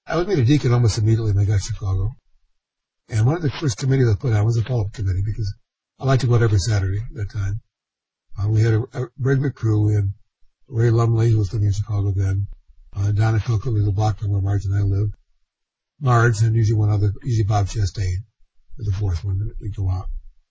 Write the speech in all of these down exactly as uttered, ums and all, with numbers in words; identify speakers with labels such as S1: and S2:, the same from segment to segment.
S1: I was made a deacon almost immediately when I got to Chicago. And one of the first committees I put on was a follow-up committee because I liked to go out every Saturday at that time. Uh, we had a, a very good crew. We had Ray Lumley, who was living in Chicago then. Uh, Donna Cook, who was a block from where Marge and I lived. Marge, and usually one other, usually Bob Chastain, was the fourth one that we'd go out.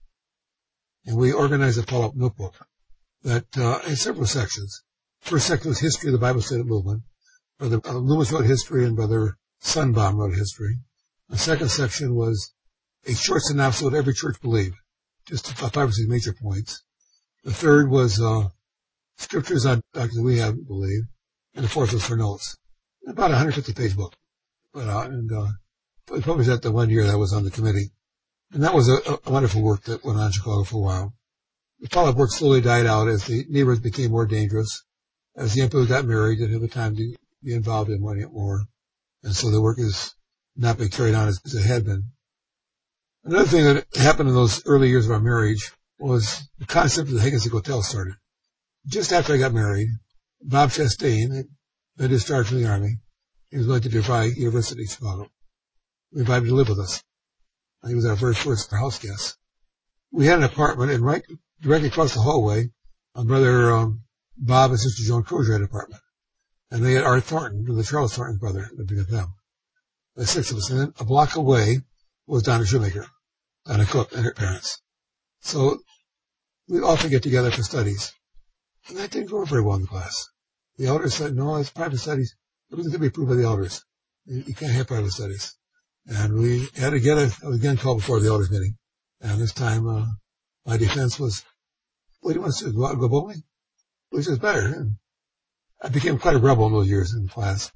S1: And we organized a follow-up notebook that uh, in several sections. First section was history of the Bible Student Movement. Brother uh, Loomis wrote history, and Brother Sunbaum wrote history. The second section was a short synopsis of what every church believed, just five or six major points. The third was uh, scriptures on doctrines we have believed, and the fourth was for notes. About a one hundred fifty page book put out, and uh, we published that the one year that I was on the committee. And that was a, a wonderful work that went on in Chicago for a while. The follow-up work slowly died out as the neighborhoods became more dangerous, as the young people got married, didn't have the time to be involved in money more, and so the work has not been carried on as, as it had been. Another thing that happened in those early years of our marriage was the concept of the Higgins Hotel started. Just after I got married, Bob Chastain had been discharged from the Army. He was going to DeVry University in Chicago. We invited him to live with us. He was our very first house guest. We had an apartment, and right directly across the hallway, my brother um, Bob and Sister Joan Crozier had an apartment. And they had Art Thornton, the Charles Thornton's brother, living with them. The six of us. And then a block away was Donna Shoemaker, Donna Cook, and her parents. So we'd often get together for studies. And that didn't go very well in the class. The elders said, no, it's private studies. Everything can be approved by the elders. You, you can't have private studies. And we had to get a, I was again called before the elders meeting. And this time, uh, my defense was, what do you want us to do? Go out and go bowling? Which is better. And I became quite a rebel in those years in the class.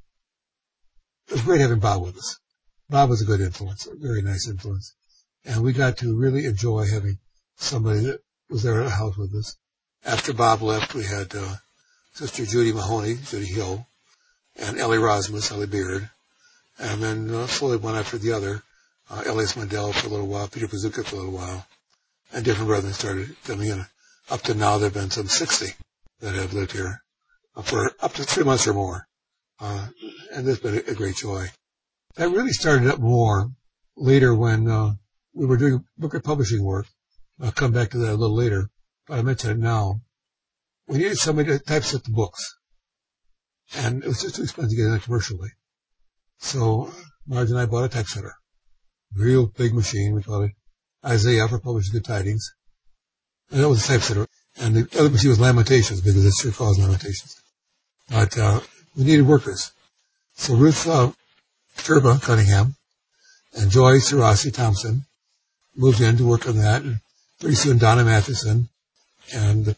S1: It was great having Bob with us. Bob was a good influence, a very nice influence. And we got to really enjoy having somebody that was there at the house with us. After Bob left, we had, uh, Sister Judy Mahoney, Judy Hill, and Ellie Rosmus, Ellie Beard. And then uh, slowly one after the other, uh, Elias Mandel for a little while, Peter Pazuka for a little while, and different brethren started coming in. Up to now, there have been some sixty that have lived here uh, for up to three months or more. Uh, and it's been a, a great joy. That really started up more later when uh, we were doing booklet publishing work. I'll come back to that a little later, but I mention it now. We needed somebody to typeset the books, and it was just too expensive to get it done commercially. So Marge and I bought a typesetter, real big machine. We called it Isaiah for Publishing Good Tidings, and that was a typesetter. And the other machine was Lamentations because it sure calls Lamentations. But uh, we needed workers, so Ruth uh, Turba Cunningham and Joy Sarasi Thompson moved in to work on that. And pretty soon Donna Matheson and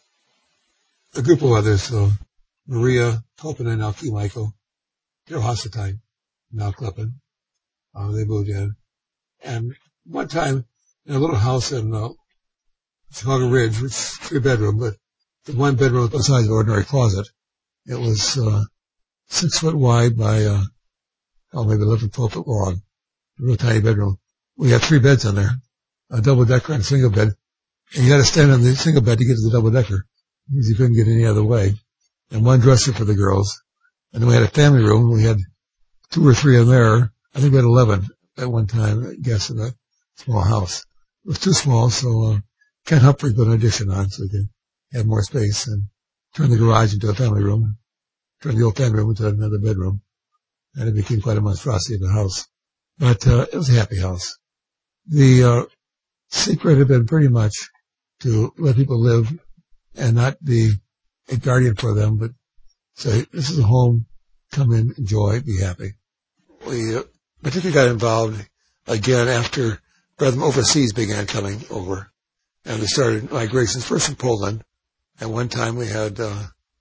S1: a group of others, so Maria Tolpin and Alki Michael, Carol Hasseltine, Mal Kleppen, uh, they moved in. And one time, in a little house in uh, Chicago Ridge, which is three bedroom, but the one bedroom was the size of an ordinary closet. It was uh, six foot wide by, uh, oh, maybe eleven, twelve foot long. A real tiny bedroom. We had three beds in there, a double decker and a single bed. And you had to stand on the single bed to get to the double decker because you couldn't get any other way. And one dresser for the girls. And then we had a family room. We had two or three in there. I think we had eleven at one time, I guess, in that small house. It was too small, so uh, Ken Humphrey put an addition on so we could have more space and turn the garage into a family room, turn the old family room into another bedroom. And it became quite a monstrosity of a house. But uh, it was a happy house. The uh, secret had been pretty much to let people live and not be a guardian for them, but say, this is a home, come in, enjoy, be happy. We uh, particularly got involved again after brethren overseas began coming over, and we started migrations first from Poland. At one time we had uh,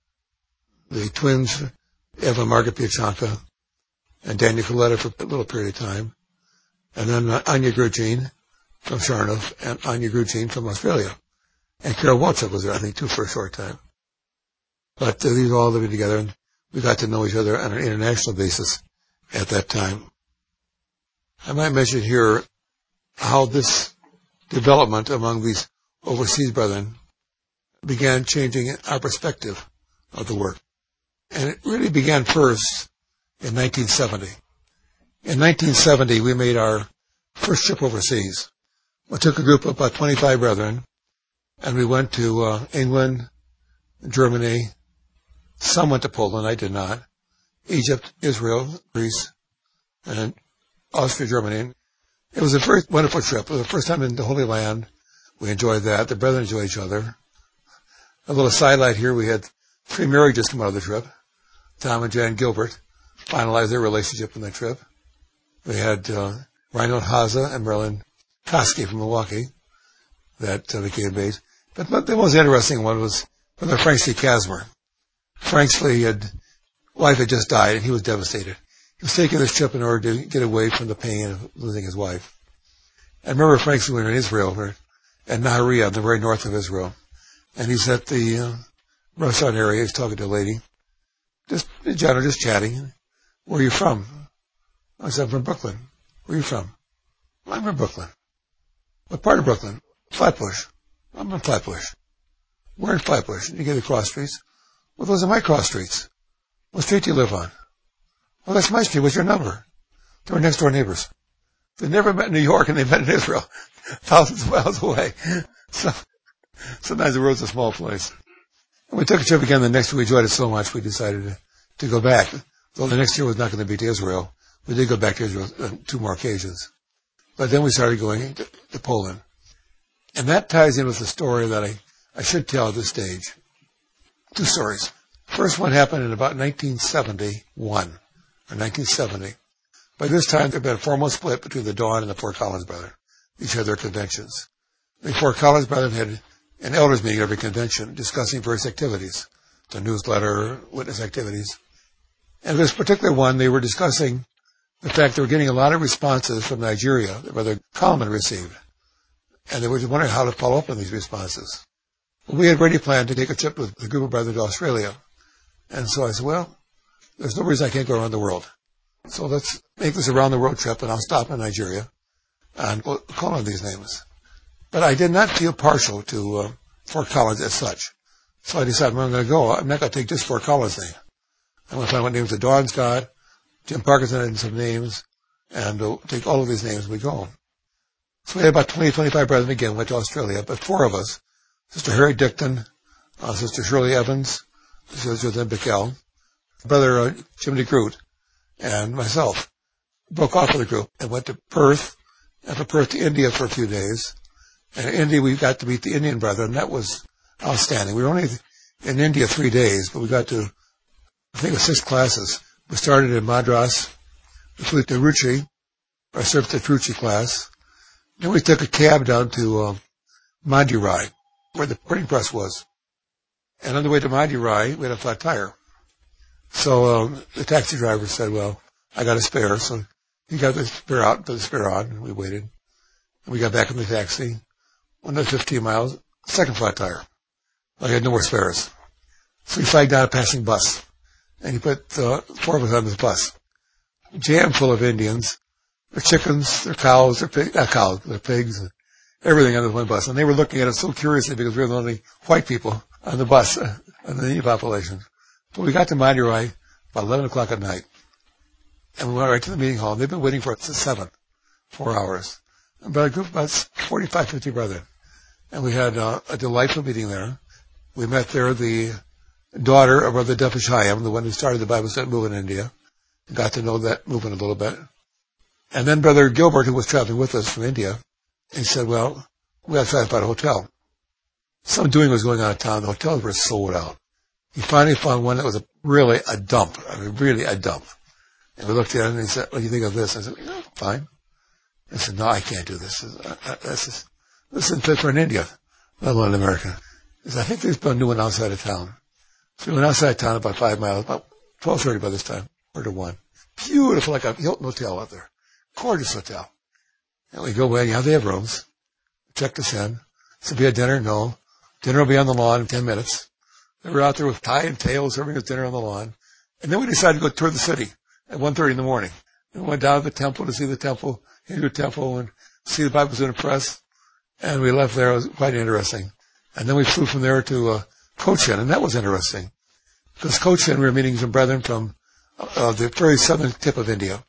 S1: the twins, Eva and Margaret Piachanka, and Daniel Coletta for a little period of time, and then uh, Anya Gurgine from Sharnov and Anya Gurgine from Australia. And Carol Walchuk was there, I think, too, for a short time. But uh, these were all living together, and we got to know each other on an international basis at that time. I might mention here how this development among these overseas brethren began changing our perspective of the work. And it really began first in nineteen seventy. In nineteen seventy, we made our first trip overseas. We took a group of about twenty-five brethren, and we went to uh, England, Germany. Some went to Poland. I did not. Egypt, Israel, Greece, and Austria, Germany. It was a very wonderful trip. It was the first time in the Holy Land. We enjoyed that. The brethren enjoyed each other. A little sidelight here, we had three marriages come out of the trip. Tom and Jan Gilbert finalized their relationship on that trip. We had uh, Reinhold Haase and Marilyn Koski from Milwaukee that uh, became engaged. But, but the most interesting one was Brother Frank C. Kasmer. Frank's had, wife had just died, and he was devastated. He was taking this trip in order to get away from the pain of losing his wife. I remember Frank's we were in Israel, we're at Nahariya, the very north of Israel. And he's at the uh, restaurant area. He's talking to a lady. Just in general, just chatting. Where are you from? I said, I'm from Brooklyn. Where are you from? I'm from Brooklyn. What part of Brooklyn? Flatbush. I'm from Flatbush. Where in Flatbush? You get the cross streets. Well, those are my cross streets. What street do you live on? Well, that's my street. What's your number? They were next door neighbors. They never met in New York, and they met in Israel, thousands of miles away. So sometimes the world's a small place. And we took a trip again the next year. We enjoyed it so much we decided to, to go back. Though the next year was not going to be to Israel. We did go back to Israel on two more occasions. But then we started going to, to Poland. And that ties in with the story that I, I should tell at this stage. Two stories. First one happened in about nineteen seventy-one, or nineteen seventy. By this time, there had been a formal split between the Dawn and the Fort Collins Brethren. Each had their conventions. The Fort Collins Brethren had an elders meeting every convention discussing various activities, the newsletter, witness activities. And this particular one, they were discussing the fact they were getting a lot of responses from Nigeria that Brother Coleman received. And they were just wondering how to follow up on these responses. Well, we had already planned to take a trip with the group of brethren to Australia. And so I said, well, there's no reason I can't go around the world. So let's make this a round-the-world trip, and I'll stop in Nigeria and we'll call on these names. But I did not feel partial to uh, Fort Collins as such. So I decided when I'm going to go, I'm not going to take just Fort Collins' name. I'm going to find what names the Dawn's got, Jim Parkinson had some names, and we'll take all of these names as we go. So we had about twenty, twenty-five brethren again, went to Australia, but four of us, Sister Harry Dickton, uh, Sister Shirley Evans, Sister Jen Bickel, Brother uh, Jim DeGroot, and myself, broke off of the group and went to Perth, and from Perth to India for a few days. And in India, we got to meet the Indian brethren. That was outstanding. We were only in India three days, but we got to, I think it was six classes. We started in Madras, we flew to Ruchi, I served the Ruchi class. Then we took a cab down to um, Madurai, where the printing press was. And on the way to Madurai, we had a flat tire. So um, the taxi driver said, well, I got a spare. So he got the spare out, put the spare on, and we waited. And we got back in the taxi. Another fifteen miles, second flat tire. I had no more spares. So he flagged down a passing bus. And he put uh, four of us on this bus. Jam full of Indians. Their chickens, their cows, their pigs, not cows, their pigs, everything on this one bus. And they were looking at us so curiously because we were the only white people on the bus, uh, on the Indian population. But we got to Madurai about eleven o'clock at night. And we went right to the meeting hall. And they've been waiting for us since seven, four hours. About a group of about forty-five, fifty brethren. And we had uh, a delightful meeting there. We met there the daughter of Brother Duffy Hayam, the one who started the Bible study movement in India. Got to know that movement a little bit. And then Brother Gilbert, who was traveling with us from India, he said, well, we have to try to find a hotel. Some doing was going on in town. The hotels were sold out. He finally found one that was a, really a dump. I mean, really a dump. And we looked at it and he said, what do you think of this? I said, yeah, fine. I said, no, I can't do this. This is, this isn't fit for in India, let alone in America. He said, I think there's a new one outside of town. So we went outside town about five miles, about twelve thirty by this time, or to one. Beautiful, like a Hilton hotel out there. Gorgeous hotel. And we go in, yeah, they have rooms. Checked us in. So we had dinner? No. Dinner will be on the lawn in ten minutes. We were out there with tie and tail serving us dinner on the lawn. And then we decided to go tour the city at one thirty in the morning. And we went down to the temple to see the temple, Hindu temple, and see the Bible Student Press. And we left there. It was quite interesting. And then we flew from there to uh, Cochin, and that was interesting. Because Cochin, we were meeting some brethren from uh, the very southern tip of India.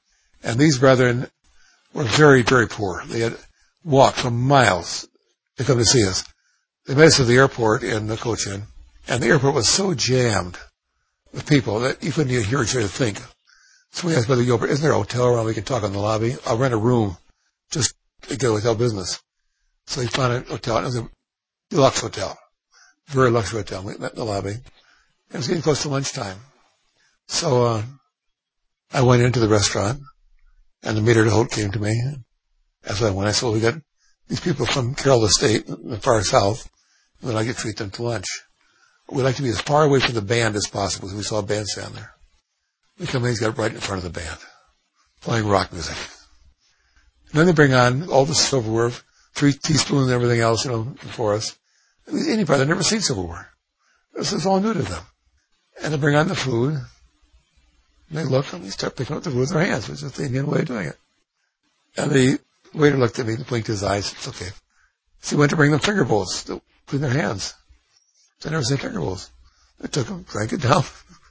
S1: And these brethren were very, very poor. They had walked for miles to come to see us. They met us at the airport in the Cochin, and the airport was so jammed with people that you couldn't even hear each other think. So we asked Brother Gilbert, isn't there a hotel around we can talk in the lobby? I'll rent a room just to get a hotel business. So he found a hotel. It was a deluxe hotel, very luxury hotel. We met in the lobby. It was getting close to lunchtime. So uh, I went into the restaurant, and the maître d'hôte came to me. As I went, I said, well, we got these people from Carroll Estate in the far south, and we'd like to treat them to lunch. We'd like to be as far away from the band as possible, because we saw a band stand there. We come in, he's got right in front of the band, playing rock music. And then they bring on all the silverware, three teaspoons and everything else, you know, for us. Anybody, they'd never seen silverware. This is all new to them. And they bring on the food, and they look, and they start picking up the food with their hands, which is the Indian way of doing it. And the waiter looked at me and blinked his eyes. It's okay. So he went to bring them finger bowls to clean their hands. They never seen finger bowls. They took them, drank it down.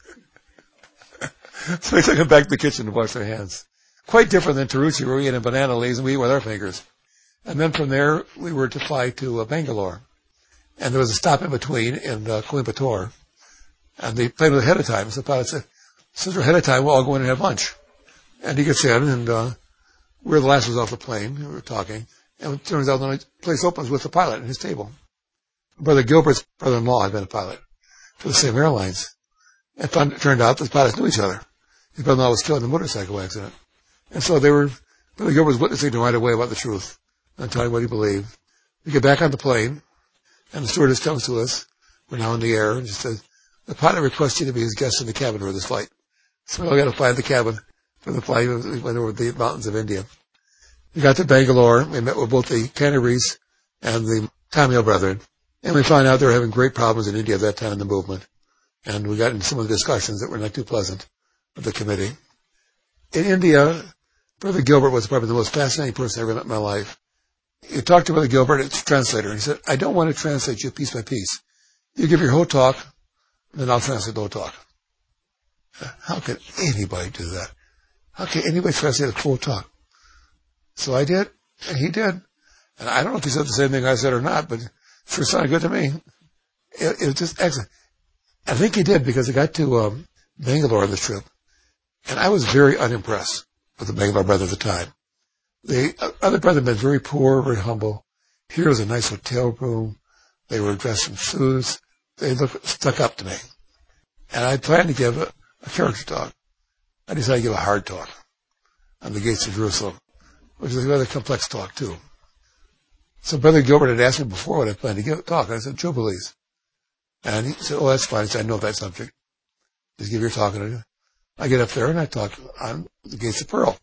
S1: So they took them back to the kitchen to wash their hands. Quite different than Tiruchi, where we ate in banana leaves and we eat with our fingers. And then from there, we were to fly to uh, Bangalore. And there was a stop in between in uh, Coimbatore. And they planned it ahead of time. So the pilot said, since we're ahead of time, we'll all go in and have lunch. And he gets in, and uh, we were the last ones off the plane. We were talking. And it turns out the only place opens with the pilot at his table. Brother Gilbert's brother-in-law had been a pilot for the same airlines. And found, it turned out the pilots knew each other. His brother-in-law was killed in a motorcycle accident. And so they were, Brother Gilbert was witnessing to right away about the truth and telling what he believed. We get back on the plane, and the stewardess comes to us. We're now in the air, and she says, the pilot requests you to be his guest in the cabin for this flight. So we all got to fly in the cabin for the flight. We went over the mountains of India. We got to Bangalore. We met with both the Canaries and the Tamil brethren. And we found out they were having great problems in India at that time in the movement. And we got into some of the discussions that were not too pleasant with the committee. In India, Brother Gilbert was probably the most fascinating person I ever met in my life. You talked to Brother Gilbert, it's a translator, and he said, I don't want to translate you piece by piece. You give your whole talk, then I'll translate the whole talk. How could anybody do that? How can anybody translate a full talk? So I did, and he did. And I don't know if he said the same thing I said or not, but it sure sounded good to me. It, it was just excellent. I think he did, because I got to um, Bangalore on this trip, and I was very unimpressed with the Bangalore brother at the time. The other brother had been very poor, very humble. Here was a nice hotel room. They were dressed in suits. They looked stuck up to me. And I planned to give a, a character talk. I decided to give a hard talk on the gates of Jerusalem, which is a rather complex talk, too. So Brother Gilbert had asked me before what I planned to give a talk. I said, Jubilees. And he said, oh, that's fine. He said, I know that subject. Just give your talk. And I get up there and I talk on the gates of pearl.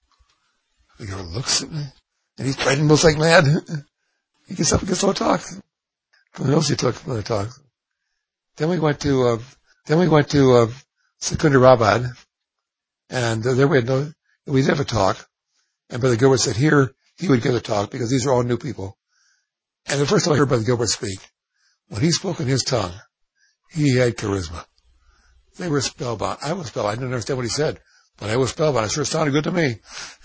S1: The girl looks at me, and he's writing most like mad. He gets up and gets no talk. Who else he took another talk? Then we went to, uh, then we went to, uh, Secunderabad, and uh, there we had no, we did have a talk, and Brother Gilbert said here, he would give a talk, because these are all new people. And the first time I heard Brother Gilbert speak, when he spoke in his tongue, he had charisma. They were spellbound. I was spellbound. I didn't understand what he said, but I was spellbound. It sure sounded good to me.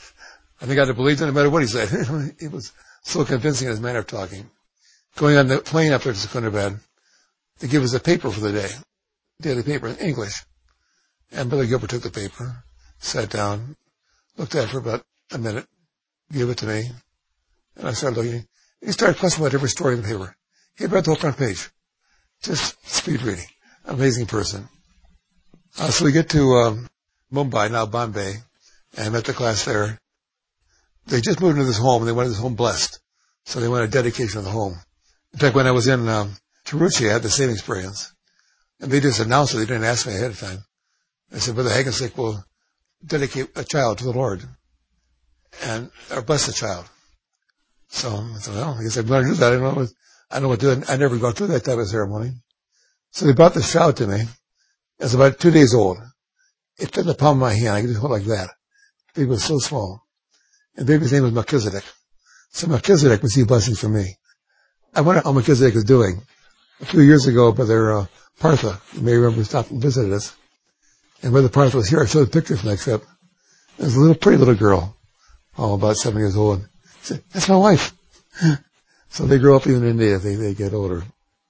S1: I think I'd have believed it no matter what he said. He was so convincing in his manner of talking. Going on the plane up there to Secunderabad, they give us a paper for the day, daily paper in English. And Brother Gilbert took the paper, sat down, looked at it for about a minute, gave it to me, and I started looking. He started questioning about every story in the paper. He had read the whole front page. Just speed reading. Amazing person. Uh, so we get to um, Mumbai, now Bombay, and I met the class there. They just moved into this home, and they wanted this home blessed. So they wanted a dedication of the home. In fact, when I was in um, Tiruchi, I had the same experience. And they just announced it. They didn't ask me ahead of time. They said, Brother Hagensick will dedicate a child to the Lord, and or bless the child. So I said, well, I guess I'm going to do that. I don't know what, I don't know what to do. I never gone through that type of ceremony. So they brought this child to me. It was about two days old. It fit in the palm of my hand. I could just hold it like that. The baby was so small. And the baby's name was Melchizedek. So Melchizedek received blessings from me. I wonder how Melchizedek is doing. A few years ago, Brother uh, Partha, you may remember, stopped and visited us. And Brother Partha was here. I showed pictures from that trip. There's a little pretty little girl, oh, about seven years old. She said, that's my wife. So they grow up even in India. They, they get older.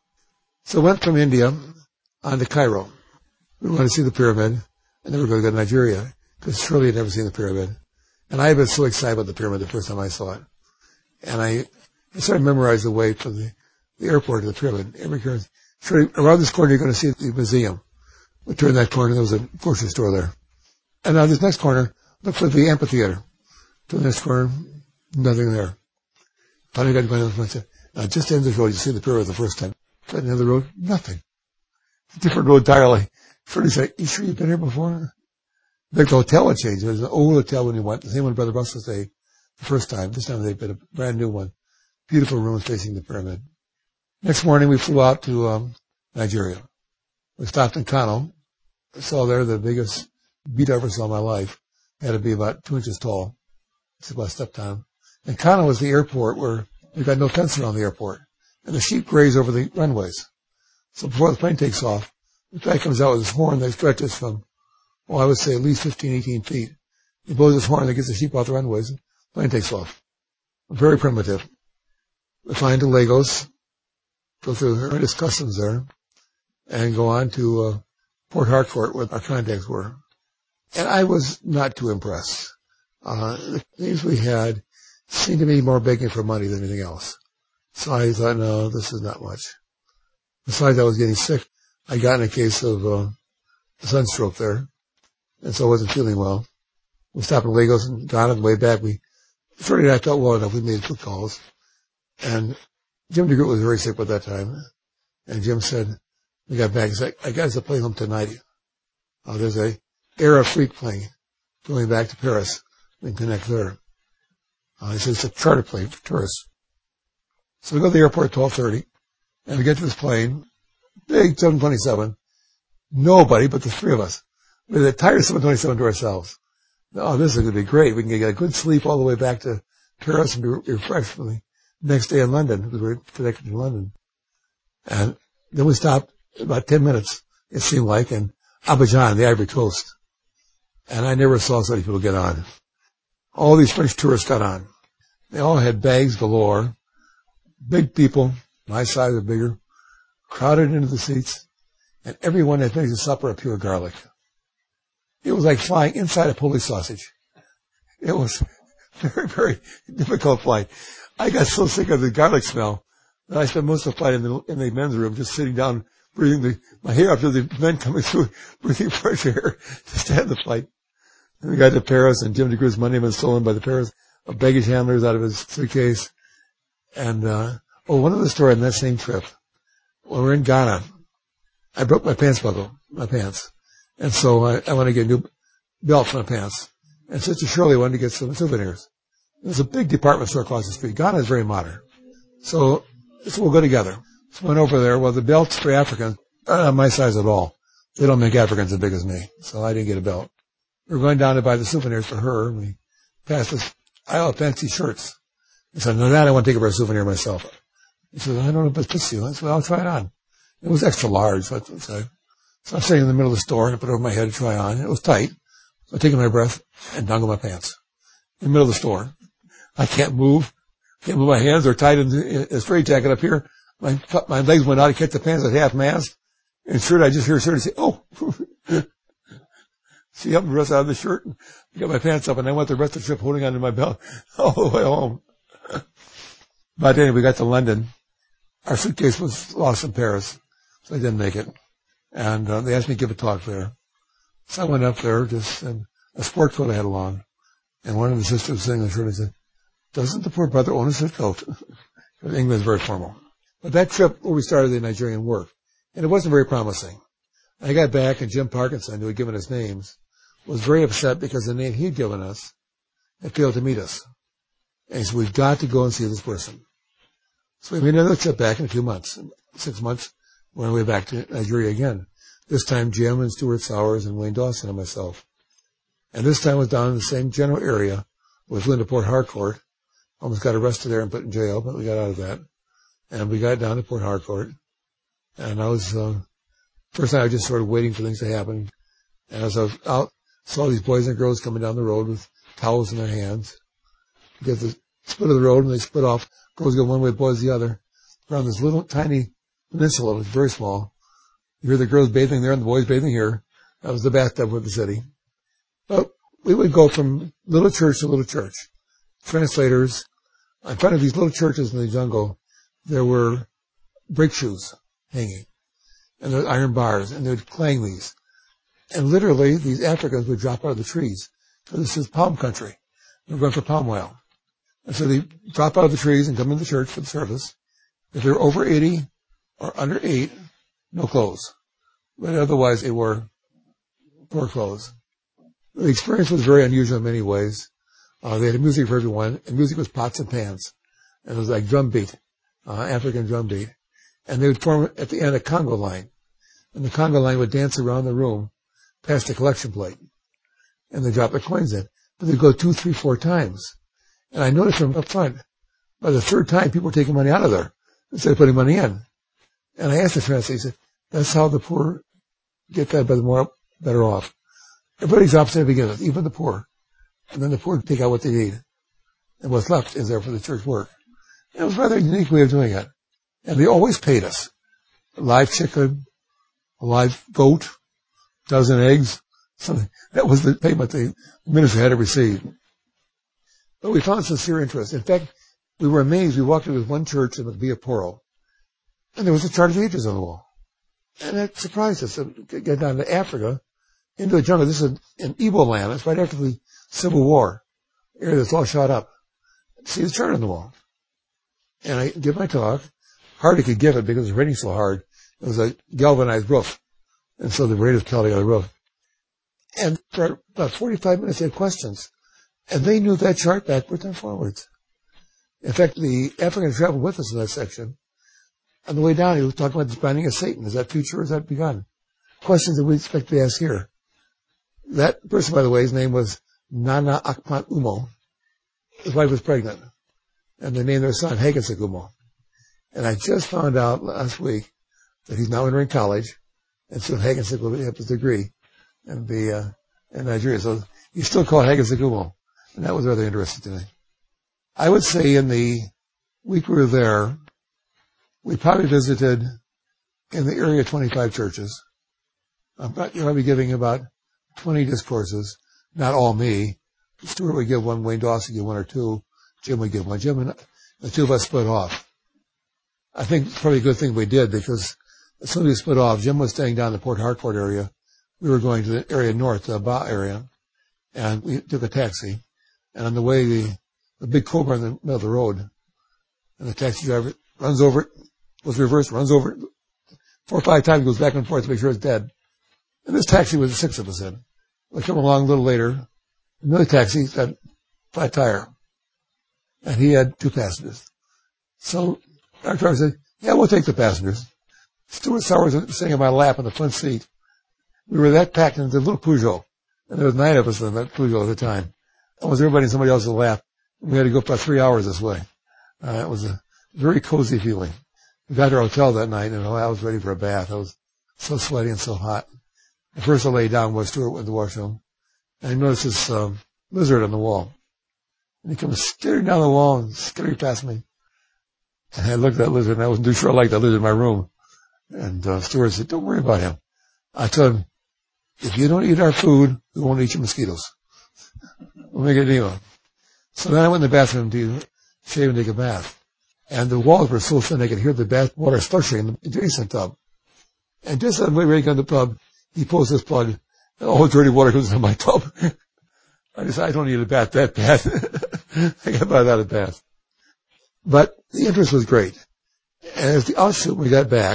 S1: So I went from India on to Cairo. We wanted to see the pyramid. I never going to go to Nigeria because Shirley had never seen the pyramid. And I had been so excited about the pyramid the first time I saw it. And I, I started to memorize the way from the, the airport to the pyramid. Every corner, Shirley, around this corner, you're going to see the museum. We turned that corner, there was a grocery store there. And on this next corner, look for the amphitheater. To the next corner, nothing there. Finally got going on. I said, now just the end of the road, you see the pyramid the first time. At the end of the road, nothing. Different road entirely. Shirley said, you sure you've been here before? The hotel had changed. It was an old hotel when you went. The same one Brother Russell stayed the first time. This time they built a brand new one. Beautiful rooms facing the pyramid. Next morning we flew out to um, Nigeria. We stopped in Kano. I saw there the biggest beet I ever saw in my life. It had to be about two inches tall. It's about step down. And Kano was the airport where we got no fence around the airport. And the sheep graze over the runways. So before the plane takes off, the guy comes out with his horn that stretches from, well, I would say at least fifteen, eighteen feet. He blows his horn that gets the sheep off the runways, and the plane takes off. Very primitive. We fly into Lagos, go through horrendous customs there, and go on to uh, Port Harcourt where our contacts were. And I was not too impressed. Uh, the things we had seemed to me more begging for money than anything else. So I thought, no, this is not much. Besides, I was getting sick. I got in a case of uh, sunstroke there, and so I wasn't feeling well. We stopped in Lagos and got on the way back. We, Shirley and I felt well enough. We made quick calls. And Jim DeGroot was very sick at that time. And Jim said, we got back, he said, I got to play home tonight. Uh, there's a Air Afrique plane going back to Paris. We can connect there. Uh, he said, it's a charter plane for tourists. So we go to the airport at twelve thirty, and we get to this plane, big seven twenty-seven, nobody but the three of us. We had the entire seven twenty-seven to ourselves. Oh, this is going to be great. We can get a good sleep all the way back to Paris and be refreshed for the next day in London, because we're connected to London. And then we stopped about ten minutes, it seemed like, in Abidjan, the Ivory Coast. And I never saw so many people get on. All these French tourists got on. They all had bags galore. Big people, my size or bigger, crowded into the seats, and everyone had finished a supper of pure garlic. It was like flying inside a Polish sausage. It was very, very difficult flight. I got so sick of the garlic smell that I spent most of the flight in the, in the men's room, just sitting down, breathing the, my hair after the men coming through, breathing fresh air to stand the flight. And we got to Paris, and Jim DeGroot's money was stolen by the Paris of baggage handlers out of his suitcase. And, uh, oh, one other story on that same trip. When we were in Ghana, I broke my pants buckle, my pants. And so I, I wanted to get a new belt for my pants. And Sister Shirley wanted to get some souvenirs. There's a big department store across the street. Ghana is very modern. So, so we'll go together. So I went over there. Well, the belts for Africans are not my size at all. They don't make Africans as big as me. So I didn't get a belt. We were going down to buy the souvenirs for her. And we passed this aisle of fancy shirts. I said, no, that I want to take her a souvenir myself. He said, I don't know if it fits you. I said, well, I'll try it on. It was extra large. So, so, so I'm sitting in the middle of the store and I put it over my head to try on. It was tight. So I'm taking my breath and down go my pants. In the middle of the store. I can't move. Can't move my hands. They're tied in a straight jacket up here. My, my legs went out. I kept the pants at half mast. And shirt, I just hear Shirley say, oh. She helped me rest out of the shirt and got my pants up, and I went the rest of the trip holding onto my belt all the way home. But anyway, we got to London. Our suitcase was lost in Paris, so I didn't make it. And uh, they asked me to give a talk there. So I went up there, just in a sport coat I had along. And one of the sisters was sitting on the shirt and said, doesn't the poor brother own a suit coat? England is very formal. But that trip where we started the Nigerian work, and it wasn't very promising. I got back, and Jim Parkinson, who had given us names, was very upset because the name he'd given us had failed to meet us. And he said, we've got to go and see this person. So we made another trip back in a few months. Six months, we're on our way back to Nigeria again. This time, Jim and Stuart Sowers and Wayne Dawson and myself. And this time was down in the same general area with Linda Port Harcourt. Almost got arrested there and put in jail, but we got out of that. And we got down to Port Harcourt. And I was, uh, first time I was just sort of waiting for things to happen. And as I was out saw these boys and girls coming down the road with towels in their hands. You get the split of the road and they split off. Girls go one way, boys the other. Around this little tiny peninsula, it was very small. You hear the girls bathing there and the boys bathing here. That was the bathtub of the city. But we would go from little church to little church. Translators. In front of these little churches in the jungle, there were brake shoes hanging. And there were iron bars, and they would clang these. And literally, these Africans would drop out of the trees. So this is palm country. They're going for palm oil. And so they drop out of the trees and come into the church for the service. If they're over eighty or under eight, no clothes. But otherwise, they wore poor clothes. The experience was very unusual in many ways. Uh, they had music for everyone, and music was pots and pans. And it was like drum beat, uh, African drum beat. And they would form at the end a Congo line. And the Congo line would dance around the room past the collection plate. And they drop the coins in. But they'd go two, three, four times. And I noticed from up front, by the third time, people were taking money out of there instead of putting money in. And I asked the translator, he said, that's how the poor get fed by the more better off. Everybody's opposite to begin with, even the poor. And then the poor take out what they need. And what's left is there for the church work. And it was a rather unique way of doing it. And they always paid us. A live chicken, a live goat, a dozen eggs, something. That was the payment the minister had to receive. But we found sincere interest. In fact, we were amazed. We walked into one church in Viaporo, and there was a chart of ages on the wall. And that surprised us. Get down to Africa, into the jungle. This is an Igbo land. It's right after the Civil War. Area that's all shot up. See the chart on the wall. And I give my talk. Hardly could give it because it was raining so hard. It was a galvanized roof. And so the rain was pelting on the roof. And for about forty-five minutes they had questions. And they knew that chart backwards and forwards. In fact, the African traveled with us in that section. On the way down, he was talking about the binding of Satan. Is that future or is that begun? Questions that we expect to ask here. That person, by the way, his name was Nana Akpan Umo. His wife was pregnant. And they named their son Hagensick Umo. And I just found out last week that he's now entering college. And so Hagensick will have his degree and be uh, in Nigeria. So he's still called Hagensick Umo. And that was rather interesting to me. I would say in the week we were there, we probably visited in the area twenty-five churches. I'm probably giving about twenty discourses, not all me. Stuart would give one, Wayne Dawson would give one or two, Jim would give one. Jim and the two of us split off. I think it's probably a good thing we did because as soon as we split off, Jim was staying down in the Port Harcourt area. We were going to the area north, the Ba area, and we took a taxi. And on the way, the, the big cobra in the middle of the road, and the taxi driver runs over it, goes reverse, runs over it, four or five times, goes back and forth to make sure it's dead. And this taxi was the six of us in. We come along a little later, another taxi had flat tire, and he had two passengers. So our driver said, yeah, we'll take the passengers. Stuart Sowers was sitting in my lap in the front seat. We were that packed in the little Peugeot, and there was nine of us in that Peugeot at the time. Almost everybody in somebody else's lap. We had to go for three hours this way. Uh, it was a very cozy feeling. We got to our hotel that night, and I was ready for a bath. I was so sweaty and so hot. At first I lay down while Stuart went to the washroom, and I noticed this um, lizard on the wall. And he comes skittering down the wall and skittering past me. And I looked at that lizard, and I wasn't too sure I liked that lizard in my room. And uh, Stuart said, don't worry about him. I told him, if you don't eat our food, we won't eat your mosquitoes. We'll make a deal. So then I went in the bathroom to shave and take a bath. And the walls were so thin I could hear the bath water slushing in the adjacent tub. And just as I'm ready to go in the tub, he pulls this plug, and all the dirty water goes into my tub. I decided I don't need a bath that bad. I got about out of bath. But the interest was great. And as the offshoot, when we got back,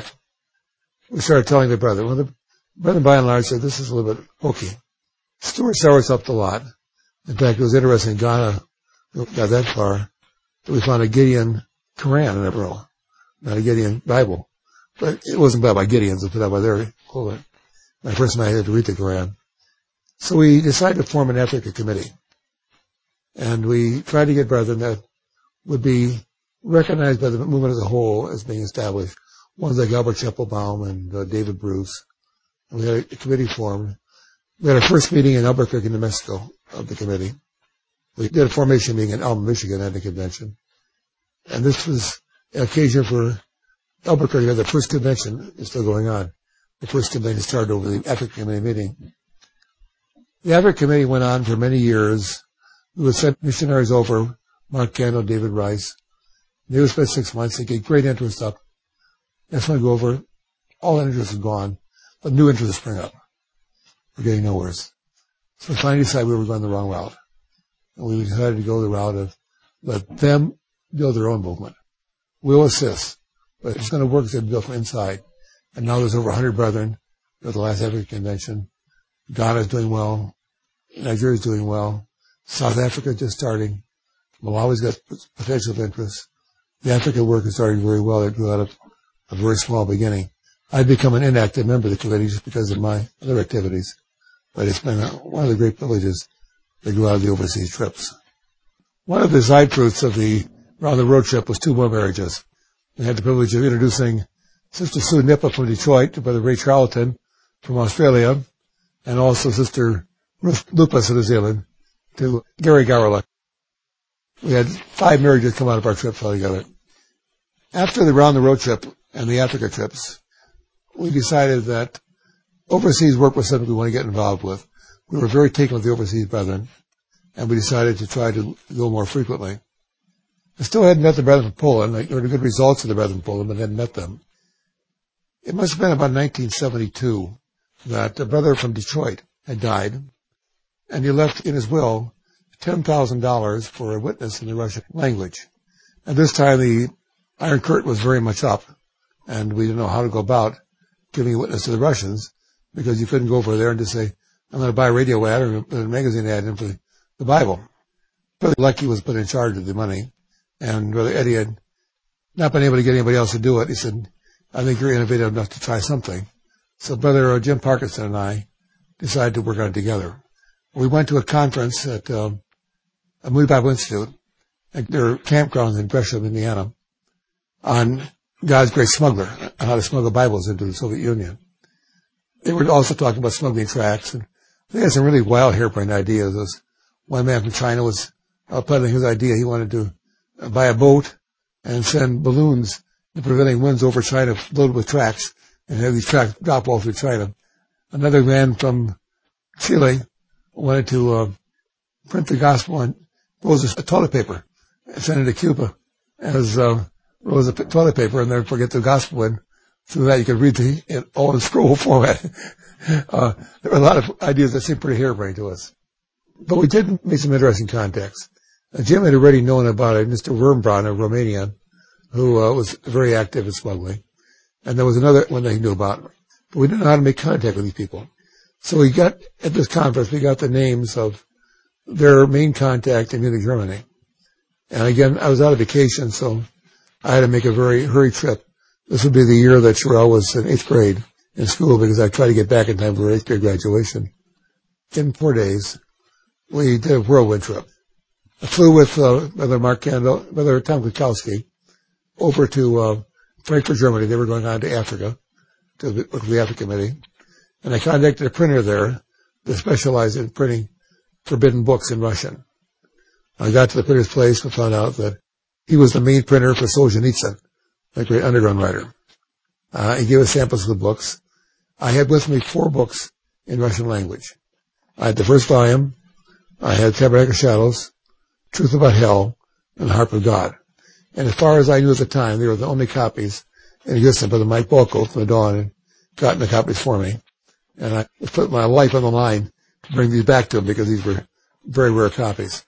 S1: we started telling the brother. Well, the brother by and large said, this is a little bit hokey. Stuart Sowers helped a lot. In fact, it was interesting in Ghana, we got that far, that we found a Gideon Quran in Ebro. Not a Gideon Bible. But it wasn't put out by Gideons, it was put out by their equivalent. My first night I had to read the Quran. So we decided to form an Africa committee. And we tried to get brethren that would be recognized by the movement as a whole as being established. Ones like Albert Schepelbaum and uh, David Bruce. And we had a committee formed. We had our first meeting in Albuquerque, New Mexico, of the committee. We did a formation meeting in Alma, Michigan at the convention. And this was an occasion for Albuquerque. The first convention is still going on. The first convention started over the Africa Committee meeting. The Africa Committee went on for many years. We would send missionaries over, Mark Candle, David Rice. They would spend six months. They get great interest up. Next one go over, all interest is gone, but new interest is spring up. We're getting nowhere. So we finally decided we were going the wrong route. And we decided to go the route of let them build their own movement. We'll assist, but it's going to work as they build from inside. And now there's over one hundred brethren at the last Africa convention. Ghana is doing well. Nigeria is doing well. South Africa is just starting. Malawi's got potential of interest. The Africa work is starting very well. It grew out of a very small beginning. I've become an inactive member of the committee just because of my other activities. But it's been one of the great privileges that grew out of the overseas trips. One of the side fruits of the round the road trip was two more marriages. We had the privilege of introducing Sister Sue Nippa from Detroit to Brother Ray Charlton from Australia, and also Sister Ruth Lupus of New Zealand to Gary Garlick. We had five marriages come out of our trip altogether. After the round the road trip and the Africa trips, we decided that overseas work was something we want to get involved with. We were very taken with the overseas brethren, and we decided to try to go more frequently. I still hadn't met the brethren from Poland. I heard good results of the brethren from Poland, but hadn't met them. It must have been about nineteen seventy-two that a brother from Detroit had died, and he left in his will ten thousand dollars for a witness in the Russian language. At this time, the Iron Curtain was very much up, and we didn't know how to go about giving a witness to the Russians, because you couldn't go over there and just say, I'm going to buy a radio ad or a magazine ad in for the Bible. Brother Lucky was put in charge of the money, and Brother Eddie had not been able to get anybody else to do it. He said, I think you're innovative enough to try something. So Brother Jim Parkinson and I decided to work on it together. We went to a conference at um, a Moody Bible Institute at their campgrounds in Gresham, Indiana, on God's Great Smuggler, on how to smuggle Bibles into the Soviet Union. They were also talking about smuggling tracts, and they had some really wild, harebrained ideas. This one man from China was uh, peddling his idea. He wanted to uh, buy a boat and send balloons in prevailing winds over China loaded with tracts and have these tracts drop all through China. Another man from Chile wanted to uh, print the gospel on rolls of toilet paper and send it to Cuba as uh, rolls of toilet paper, and therefore get the gospel in. So that you could read the, it all in scroll format. uh, there were a lot of ideas that seemed pretty harebrained to us. But we did make some interesting contacts. Uh, Jim had already known about it, Mister Wurmbrand of Romania, who uh, was very active in smuggling. And there was another one that he knew about. But we didn't know how to make contact with these people. So we got, at this conference, we got the names of their main contact in Munich, Germany. And again, I was out of vacation, so I had to make a very hurried trip. This would be the year that Sherelle was in eighth grade in school, because I tried to get back in time for her eighth grade graduation. In four days, we did a whirlwind trip. I flew with uh, Brother Mark Candle, Brother Tom Kwiatkowski, over to uh, Frankfurt, Germany. They were going on to Africa, to the, to the Africa Committee. And I contacted a printer there that specialized in printing forbidden books in Russian. I got to the printer's place and found out that he was the main printer for Solzhenitsyn, a great underground writer. Uh, he gave us samples of the books. I had with me four books in Russian language. I had the first volume. I had Tabernacle Shadows, Truth About Hell, and the Harp of God. And as far as I knew at the time, they were the only copies in existence. Brother Mike Balko from the Dawn had gotten the copies for me. And I put my life on the line to bring these back to him, because these were very rare copies.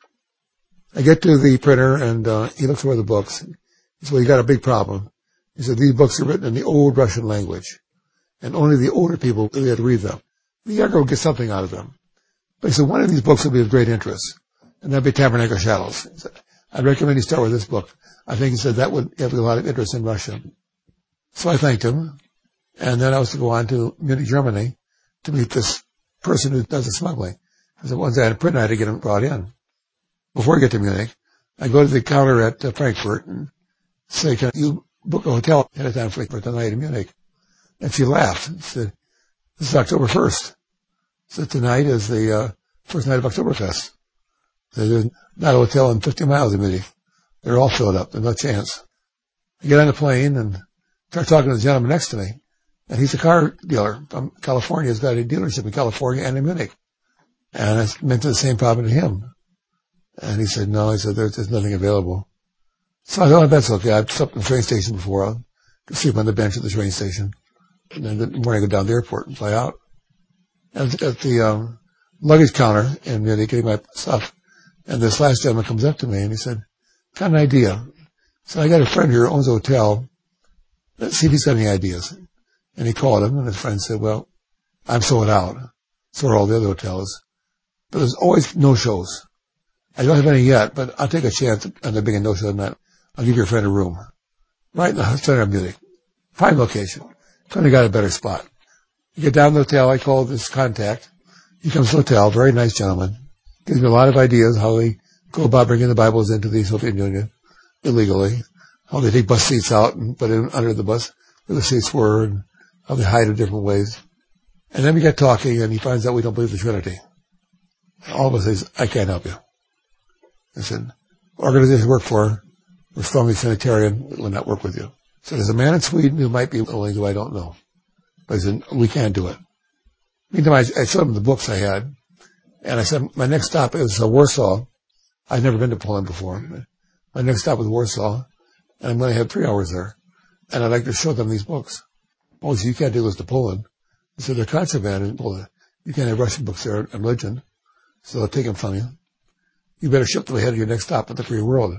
S1: I get to the printer, and uh, he looks over the books. He said, well, you got a big problem. He said, these books are written in the old Russian language, and only the older people really had to read them. The younger will get something out of them. But he said, one of these books will be of great interest, and that'd be Tabernacle Shadows. He said, I'd recommend you start with this book. I think he said that would have a lot of interest in Russia. So I thanked him, and then I was to go on to Munich, Germany, to meet this person who does the smuggling. I said, once I had a printer, I had to get him brought in. Before I get to Munich, I go to the counter at uh, Frankfurt and say, can you book a hotel ahead of time for tonight in Munich? And she laughed and said, this is October first. So tonight is the uh, first night of Oktoberfest. So there's not a hotel in fifty miles of me. They're all filled up. There's no chance. I get on the plane and start talking to the gentleman next to me. And he's a car dealer from California. He's got a dealership in California and in Munich. And I mentioned the same problem to him. And he said, no, he said, there's, there's nothing available. So I thought, oh, that's okay. I've slept in the train station before. I'll sleep on the bench at the train station. And then in the morning I go down to the airport and fly out. And at the um, luggage counter in Munich, getting my stuff. And this last gentleman comes up to me and he said, got an idea. So I got a friend here who owns a hotel. Let's see if he's got any ideas. And he called him and his friend said, well, I'm sold out. So are all the other hotels. But there's always no-shows. I don't have any yet, but I'll take a chance on there being a no-show tonight. I'll give your friend a room. Right in the center of Munich. Prime location. Couldn't have got a better spot. You get down to the hotel, I call this contact. He comes to the hotel, very nice gentleman. Gives me a lot of ideas how they go about bringing the Bibles into the Soviet Union illegally. How they take bus seats out and put it under the bus where the seats were, and how they hide in different ways. And then we get talking and he finds out we don't believe the Trinity. All of us says, I can't help you. I said, organization I work for, we're strongly Trinitarian, will not work with you. So there's a man in Sweden who might be willing to, I don't know. But I said, we can't do it. Meantime, I, I showed him the books I had. And I said, my next stop is uh, Warsaw. I've never been to Poland before. My next stop is Warsaw. And I'm going to have three hours there. And I'd like to show them these books. Oh, so you can't do this to Poland. I said, they're contraband in Poland. You can't have Russian books there on religion. So they'll take them from you. You better ship them ahead of your next stop at the free world.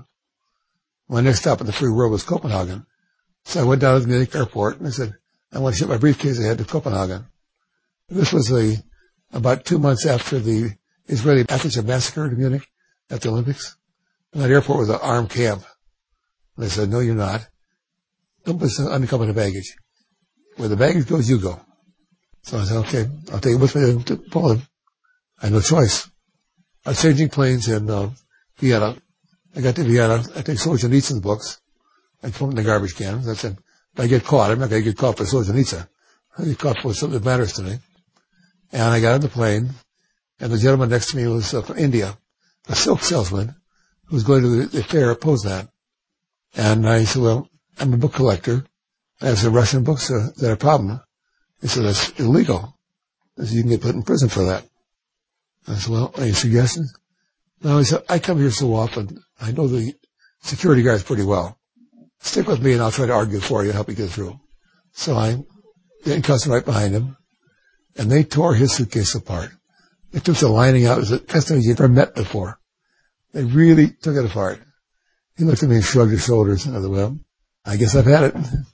S1: My next stop at the free world was Copenhagen. So I went down to the Munich airport and I said, I want to ship my briefcase ahead to Copenhagen. This was the, about two months after the Israeli athletes were massacred in Munich at the Olympics. And that airport was an armed camp. And they said, no, you're not. Don't put unaccompanied baggage. Where the baggage goes, you go. So I said, okay, I'll take it with me to Poland. I had no choice. I was changing planes in uh, Vienna. I got to Vienna. I take Solzhenitsyn's books. I put them in the garbage cans. I said, if I get caught, I'm not going to get caught for Solzhenitsyn. I get caught for something that matters to me. And I got on the plane, and the gentleman next to me was uh, from India, a silk salesman who was going to the, the fair at Poznan. And I said, well, I'm a book collector. I have some Russian books. Uh, is that a problem? He said, that's illegal. I said, you can get put in prison for that. I said, well, any suggestions? No, he said, I come here so often. I know the security guards pretty well. Stick with me and I'll try to argue for you and help you get through. So I got cussing right behind him, and they tore his suitcase apart. They took the lining out. It was the best thing you'd ever met before. They really took it apart. He looked at me and shrugged his shoulders and I said, well, I guess I've had it.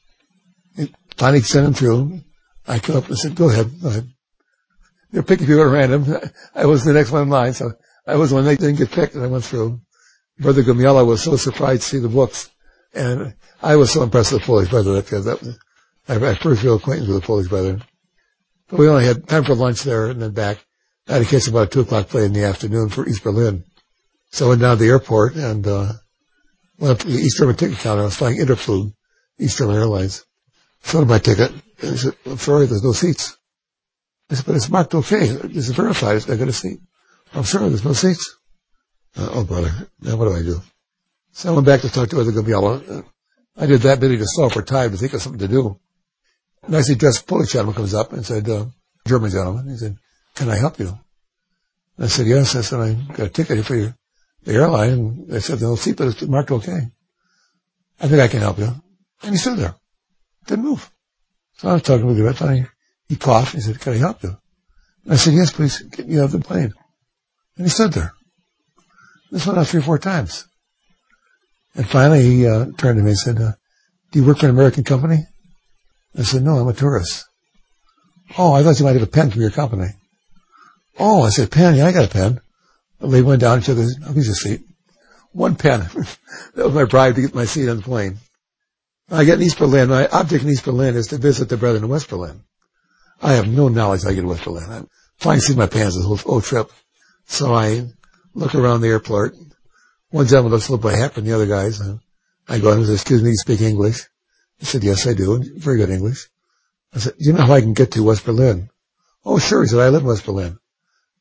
S1: He finally sent him through. I came up and said, go ahead, go ahead. They're picking people at random. I was the next one in line, so I was the one that didn't get picked, and I went through. Brother Gumiela was so surprised to see the books, and I was so impressed with the Polish brother because that was my first real acquaintance with the Polish brother. But we only had time for lunch there and then back. I had to catch about a two o'clock plane in the afternoon for East Berlin. So I went down to the airport and uh went up to the East German ticket counter. I was flying Interflug, East German Airlines. Showed my ticket, and he said, I'm sorry, there's no seats. I said, but it's marked okay. It's verified. It's not going to seat. I'm sorry, there's no seats. Uh, oh, brother. Now what do I do? So I went back to talk to Brother Gumiela. Uh, I did that bit to stall for time to think of something to do. A nicely dressed Polish gentleman comes up and said, uh, German gentleman. He said, can I help you? And I said, yes. I said, I got a ticket for your, the airline. And they said, there's no seat, but it's marked okay. I think I can help you. And he stood there. Didn't move. So I was talking with him. I finally, he coughed. He said, can I help you? And I said, yes, please, get me off the plane. And he stood there. This went on three or four times. And finally he uh, turned to me and said, uh, do you work for an American company? I said, no, I'm a tourist. Oh, I thought you might have a pen from your company. Oh, I said, pen? Yeah, I got a pen. The lady went down and took his, here's your seat. One pen. That was my bribe to get my seat on the plane. I get in East Berlin. My object in East Berlin is to visit the brethren in West Berlin. I have no knowledge how I get to West Berlin. I'm flying to see my pants this whole, whole trip. So I look around the airport. One gentleman looks a little bit happy than the other guys. I go in and say, excuse me, do you speak English? He said, yes, I do. Very good English. I said, do you know how I can get to West Berlin? Oh, sure. He said, I live in West Berlin.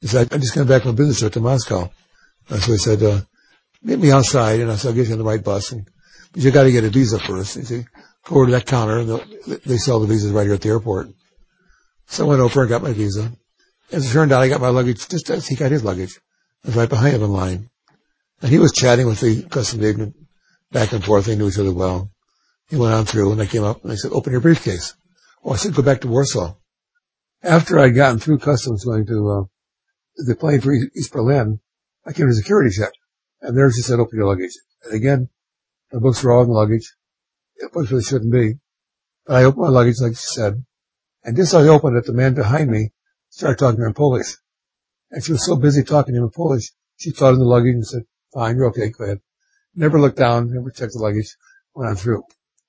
S1: He said, I just came back from a business trip to Moscow. And so he said, uh, meet me outside, and I said, I'll get you on the right bus. And, but you got to get a visa first. You see, go over to that counter, and they sell the visas right here at the airport. So I went over and got my visa. As it turned out, I got my luggage just as he got his luggage. I was right behind him in line. And he was chatting with the customs agent back and forth. They knew each other well. He went on through, and I came up, and I said, open your briefcase. Oh, I said, go back to Warsaw. After I'd gotten through customs going to uh, the plane for East Berlin, I came to a security check. And there she said, open your luggage. And again, the books were all in the luggage. The books really shouldn't be. But I opened my luggage, like she said. And just as I opened it, the man behind me started talking to her in Polish. And she was so busy talking to him in Polish, she thought in the luggage and said, fine, you're okay, go ahead. Never looked down, never checked the luggage, went on through.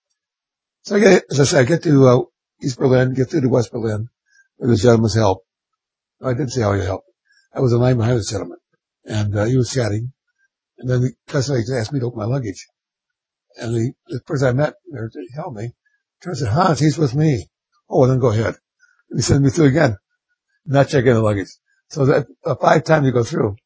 S1: So I get, as I said, I get to uh, East Berlin, get through to West Berlin with the gentleman's help. I didn't see how he helped. I was in line behind the gentleman. And uh, he was chatting. And then the customer agent asked me to open my luggage. And the, the person I met there to help me turned and said, Hans, he's with me. Oh, well, then go ahead. And he sent me through again, not checking the luggage. So that uh, five times you go through.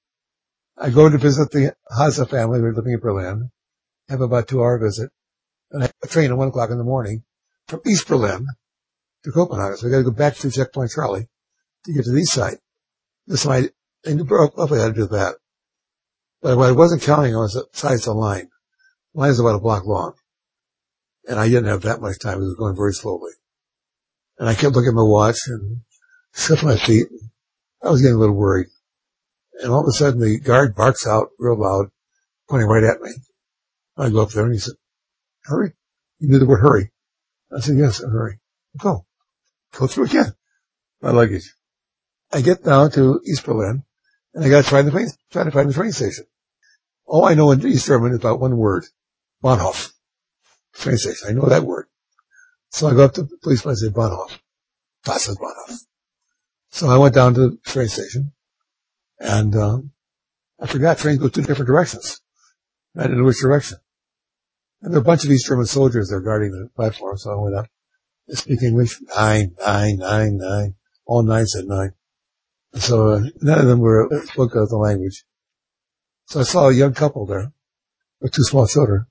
S1: I go to visit the Haza family. We're living in Berlin. Have about a two-hour visit. And I have a train at one o'clock in the morning from East Berlin to Copenhagen. So I got to go back to Checkpoint Charlie to get to the east side. This time I, I knew roughly how to do that. But what I wasn't counting on was the size of the line. The line is about a block long. And I didn't have that much time. It was going very slowly. And I kept looking at my watch and slipped my feet. I was getting a little worried. And all of a sudden the guard barks out real loud, pointing right at me. I go up there and he said, hurry. He knew the word hurry. I said, yes, hurry. Go. Go through again. My luggage. I get down to East Berlin and I got to try the train, try to find the train station. All I know in East German is about one word. Bahnhof. Train station. I know that word. So I go up to the policeman and say, Bahnhof. Das ist Bahnhof. So I went down to the train station and, um, I forgot trains go two different directions. I didn't know which direction. And there were a bunch of East German soldiers there guarding the platform, so I went up. They speak English. Nine, nine, nine, nine. All nine said nine. And so uh, none of them were spoke of the language. So I saw a young couple there with two small children.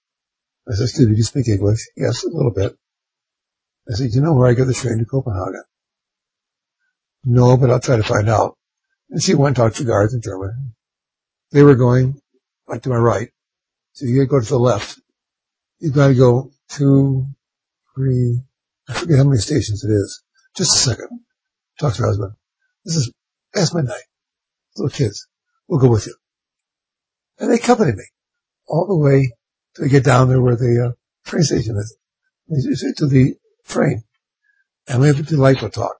S1: I said, "Dude, do you speak English?" Yes, a little bit. I said, "Do you know where I get the train to Copenhagen?" No, but I'll try to find out. And she went and talked to the guards in German. They were going like to my right. So you gotta go to the left. You've got to go two, three, I forget how many stations it is. Just a second. Talk to her husband. This is past midnight. Little kids. We'll go with you. And they accompanied me all the way to get down there where the uh, train station is. To the train. And we have a delightful talk.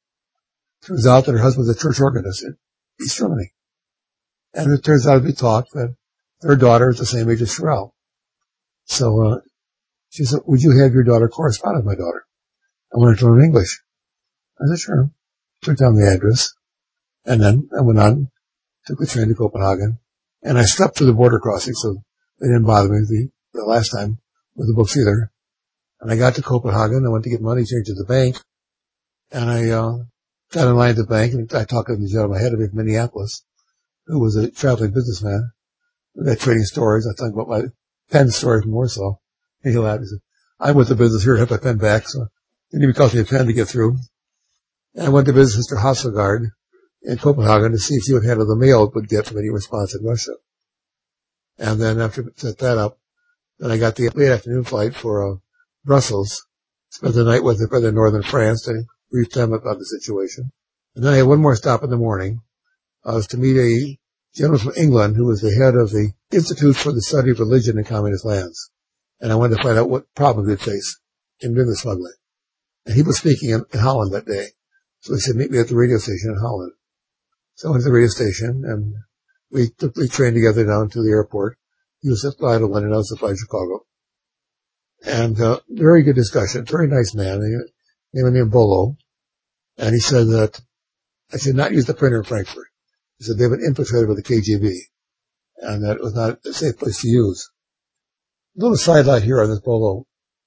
S1: Turns out that her husband's a church organist in East Germany. And it turns out to be talk that her daughter is the same age as Sherelle. So, uh, she said, would you have your daughter correspond with my daughter? I wanted to learn English. I said, sure. Took down the address. And then I went on, took the train to Copenhagen. And I slept through the border crossing, so they didn't bother me the, the last time with the books either. And I got to Copenhagen. I went to get money changed to the bank. And I, uh, got in line at the bank and I talked to the gentleman ahead of me from Minneapolis, who was a traveling businessman. We had trading stories. I talked about my pen story from Warsaw. And he laughed. He said, I'm with the business here. I have my pen back. So didn't even cost me a pen to get through. And I went to visit Mister Hasselgaard in Copenhagen to see if he would handle the mail it would get from any response in Russia. And then after I set that up, then I got the late afternoon flight for uh, Brussels. Spent the night with the brother in northern France to brief them about the situation. And then I had one more stop in the morning. I was to meet a gentleman from England who was the head of the Institute for the Study of Religion in Communist Lands. And I wanted to find out what problems they'd face in river smuggling. And he was speaking in, in Holland that day. So he said, meet me at the radio station in Holland. So I went to the radio station and we took the train together down to the airport. He was at fly to London, I was at fly to Chicago. And, uh, very good discussion. Very nice man. He named him Bolo. And he said that I should not use the printer in Frankfurt. He said they've been infiltrated by the K G B. And that it was not a safe place to use. A little sidelight here on this Bolo.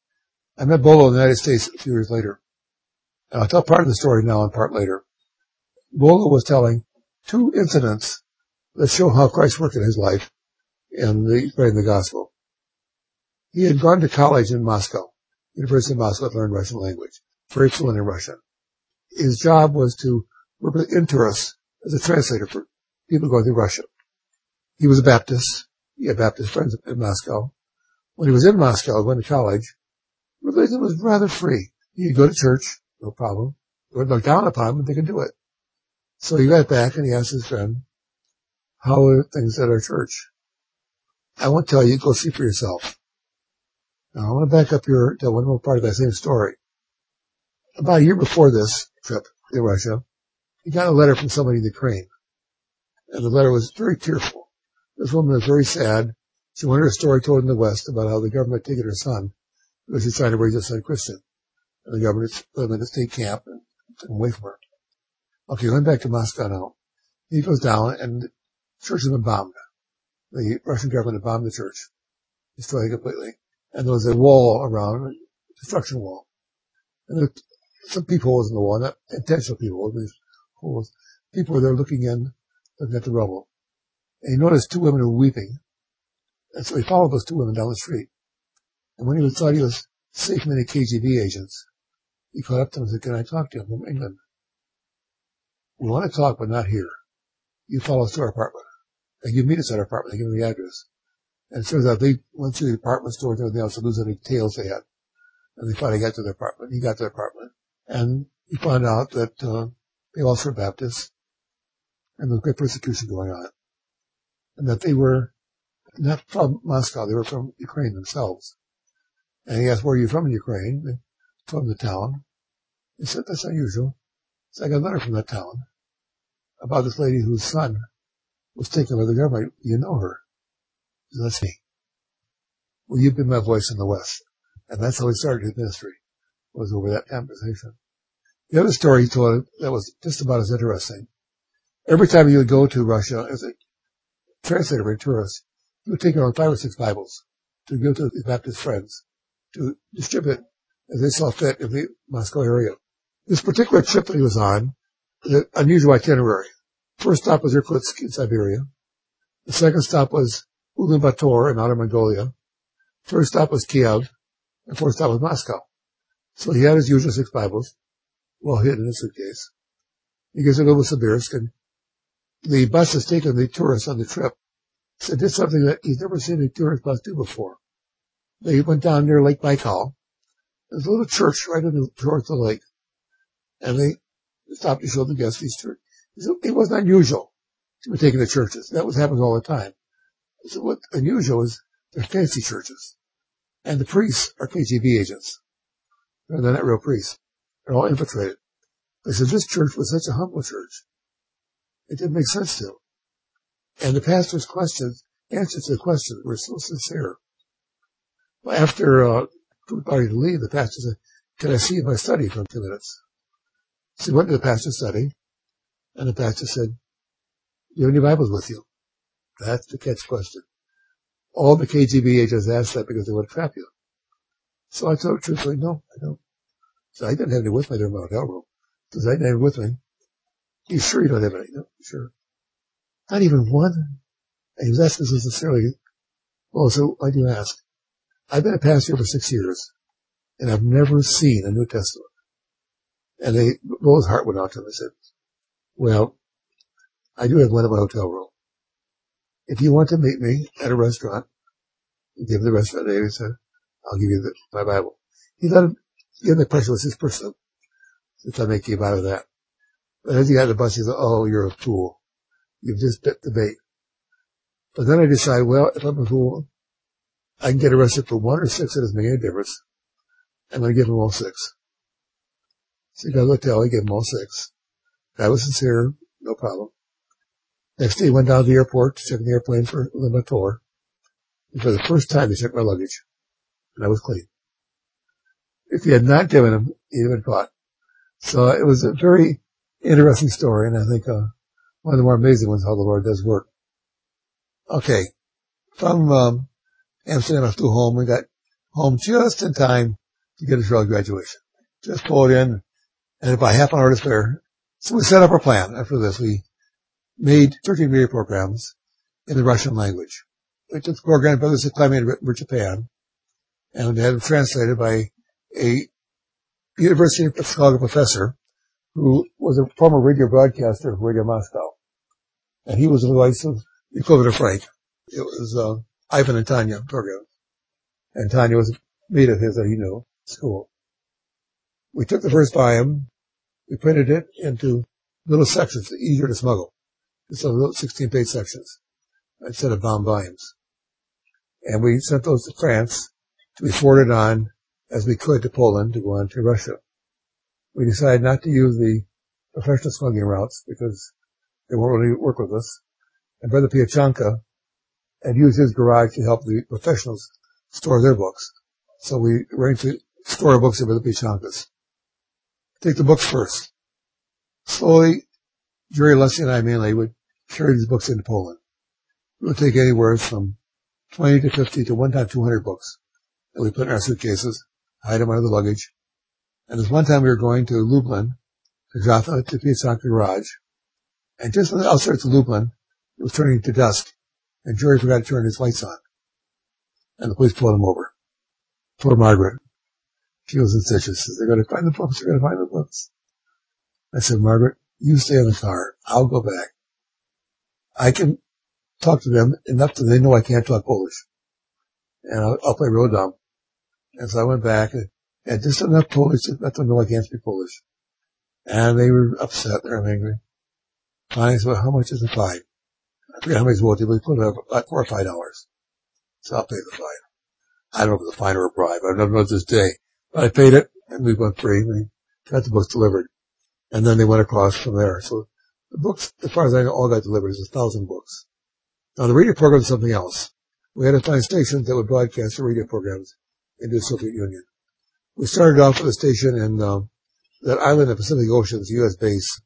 S1: I met Bolo in the United States a few years later. And I'll tell part of the story now and part later. Bolo was telling two incidents that show how Christ worked in his life in the spreading the gospel. He had gone to college in Moscow, University of Moscow, to learn Russian language, very fluent in Russian. His job was to work with interest as a translator for people going through Russia. He was a Baptist. He had Baptist friends in Moscow. When he was in Moscow, going to college, religion was rather free. He could go to church, no problem. They would look down upon him, and they could do it. So he got back and he asked his friend, how are things at our church? I won't tell you, go see for yourself. Now, I want to back up your, to one more part of that same story. About a year before this trip to Russia, he got a letter from somebody in Ukraine. And the letter was very tearful. This woman was very sad. She wanted her story told in the West about how the government had taken her son because he's trying to raise his son Christian. And the government put him in a state camp and took him away from her. Okay, going back to Moscow now. He goes down and the church has been bombed. The Russian government had bombed the church, destroyed it completely. And there was a wall around, a construction wall. And there were some peepholes in the wall, not intentional peepholes, these holes. People were there looking in, looking at the rubble. And he noticed two women who were weeping. And so he followed those two women down the street. And when he thought he was safe from any K G B agents, he called up to them and said, can I talk to you? I'm from England. We want to talk, but not here. You follow us to our apartment. And you meet us at our apartment. They give him the address. And it turns out they went through the apartment store and everything else to lose any details they had. And they finally got to their apartment. He got to their apartment. And he found out that uh, they also were Baptists. And there was great persecution going on. And that they were not from Moscow. They were from Ukraine themselves. And he asked, where are you from in Ukraine? They told him the town. He said, that's unusual. So I got a letter from that town about this lady whose son was taken by the government. You know her. He said, that's me. Well, you've been my voice in the West. And that's how he started his ministry, was over that conversation. The other story he told that was just about as interesting. Every time he would go to Russia as a translator for tourists, he would take around five or six Bibles to give to his Baptist friends to distribute as they saw fit in the Moscow area. This particular trip that he was on, an unusual itinerary. First stop was Irkutsk in Siberia. The second stop was Ulaanbaatar in Outer Mongolia. Third stop was Kiev. And fourth stop was Moscow. So he had his usual six Bibles, well hidden in his suitcase. He gets to Novosibirsk, and the bus has taken the tourists on the trip. So did something that he's never seen a tourist bus do before. They went down near Lake Baikal. There's a little church right in the towards the lake. And they stopped to show the guests these churches. It wasn't unusual to be taken to churches. That was happening all the time. So what's unusual is they're fancy churches. And the priests are K G B agents. They're not real priests. They're all infiltrated. They said this church was such a humble church. It didn't make sense to them. And the pastor's questions, answers to the questions were so sincere. Well, after uh, the party to leave, the pastor said, can I see my study for two minutes? So he went to the pastor's study, and the pastor said, do you have any Bibles with you? That's the catch question. All the K G B agents asked that because they would trap you. So I told him truthfully, no, I don't. So I didn't have any with me during my hotel room. Because I didn't have any with me. You sure you don't have any? No, sure. Not even one? And he was asking so sincerely. Well, so why do you ask? I've been a pastor for six years, and I've never seen a New Testament. And they, Roll's heart went out to him and said, well, I do have one in my hotel room. If you want to meet me at a restaurant, give him the restaurant name, he said, I'll give you the, my Bible. He let him, give him the pressure was his person. Since I make you out of that. But as he got on the bus, he said, oh, you're a fool. You've just bit the bait. But then I decided, well, if I'm a fool, I can get arrested for one or six. It doesn't make any difference. I'm going to give him all six. So he got to the hotel. He gave him all six. Guy was sincere. No problem. Next day, he went down to the airport to check in the airplane for Ulaanbaatar. And for the first time, they checked my luggage. And I was clean. If he had not given him, he'd have been caught. So it was a very interesting story, and I think uh, one of the more amazing ones, how the Lord does work. Okay. From um, Amsterdam, I flew home. We got home just in time to get a Israel graduation. Just pulled in, and about half an hour to spare. So we set up our plan after this. We made thirteen radio programs in the Russian language. We took the program Brothers Saklamian had written for Japan, and they had them translated by a University of Chicago professor who was a former radio broadcaster of Radio Moscow. And he was the voice of the equivalent of Frank. It was uh, Ivan and Tanya program. And Tanya was a mate of his that he knew at school. We took the first volume, we printed it into little sections, easier to smuggle. Just little sixteen-page sections instead of bound volumes. And we sent those to France to be forwarded on as we could to Poland to go on to Russia. We decided not to use the professional smuggling routes because they won't really work with us. And Brother Piachanka had used his garage to help the professionals store their books. So we arranged to store our books at Brother Piachanka's. Take the books first. Slowly, Jerry Leslie and I mainly would carry these books into Poland. We would take anywhere from twenty to fifty to one time two hundred books that we put in our suitcases, hide them under the luggage. And there's one time we were going to Lublin to drop out to Piachanka Garage. And just on the outskirts of Lublin, it was turning to dusk, and Jerry forgot to turn his lights on. And the police pulled him over. Poor Margaret. She was in stitches. They're going to find the books. They're going to find the books. I said, Margaret, you stay in the car. I'll go back. I can talk to them enough that they know I can't talk Polish. And I'll, I'll play real dumb. And so I went back and had just enough Polish to let them know I can't speak Polish. And they were upset. They were angry. Finally, I said, well, how much is the fine? I forget how much it was, but we put it up about four or five dollars. So I'll pay the fine. I don't know if it was a fine or a bribe. I've never known this day. But I paid it, and we went free. We got the books delivered. And then they went across from there. So the books, as far as I know, all got delivered. There's a thousand books. Now, the radio program is something else. We had to find stations that would broadcast the radio programs into the Soviet Union. We started off with a station in uh, that island in the Pacific Ocean, it's a U S base,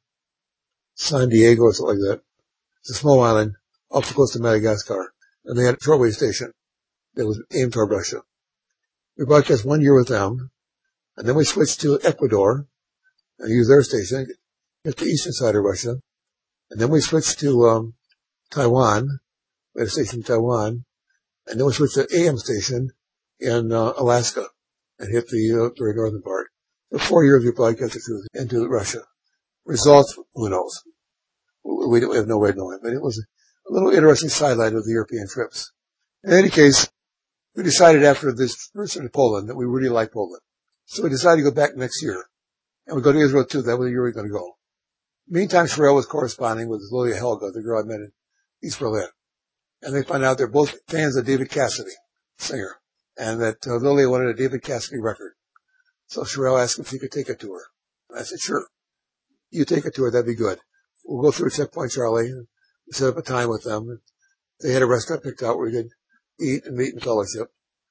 S1: San Diego or something like that. It's a small island off the coast of Madagascar. And they had a shortwave station that was aimed toward Russia. We broadcast one year with them, and then we switched to Ecuador and used their station, get the eastern side of Russia. And then we switched to um, Taiwan. We had a station in Taiwan. And then we switched to A M station in uh, Alaska and hit the uh, very northern part. For four years we broadcasted into Russia. Results, who knows? We, we have no way of knowing. But it was a little interesting sideline of the European trips. In any case, we decided after this visit to Poland that we really liked Poland. So we decided to go back next year. And we go to Israel too. That was the year we were going to go. Meantime, Sherelle was corresponding with Lilia Helga, the girl I met in East Berlin. And they found out they're both fans of David Cassidy, singer. And that uh, Lilia wanted a David Cassidy record. So Sherelle asked if he could take it to her. And I said, sure. You take it to her, that'd be good. We'll go through Checkpoint Charlie and set up a time with them. They had a restaurant picked out where we could eat and meet and fellowship.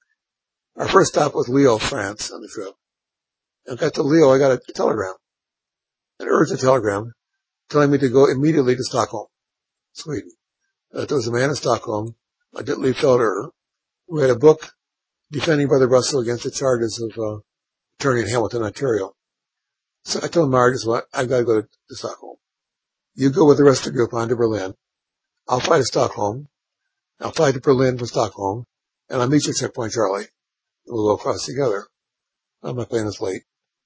S1: Our first stop was Lille, France on the trip. And got to Lille, I got a telegram, an urgent telegram, telling me to go immediately to Stockholm, Sweden. Uh, there was a man in Stockholm, I didn't leave Felder, who had a book defending Brother Russell against the charges of uh, attorney in Hamilton, Ontario. So I told Marge, well, I've got to go to, to Stockholm. You go with the rest of the group on to Berlin. I'll fly to Stockholm. I'll fly to Berlin from Stockholm, and I'll meet you at Checkpoint Charlie. We'll go across together. I'm not playing this late.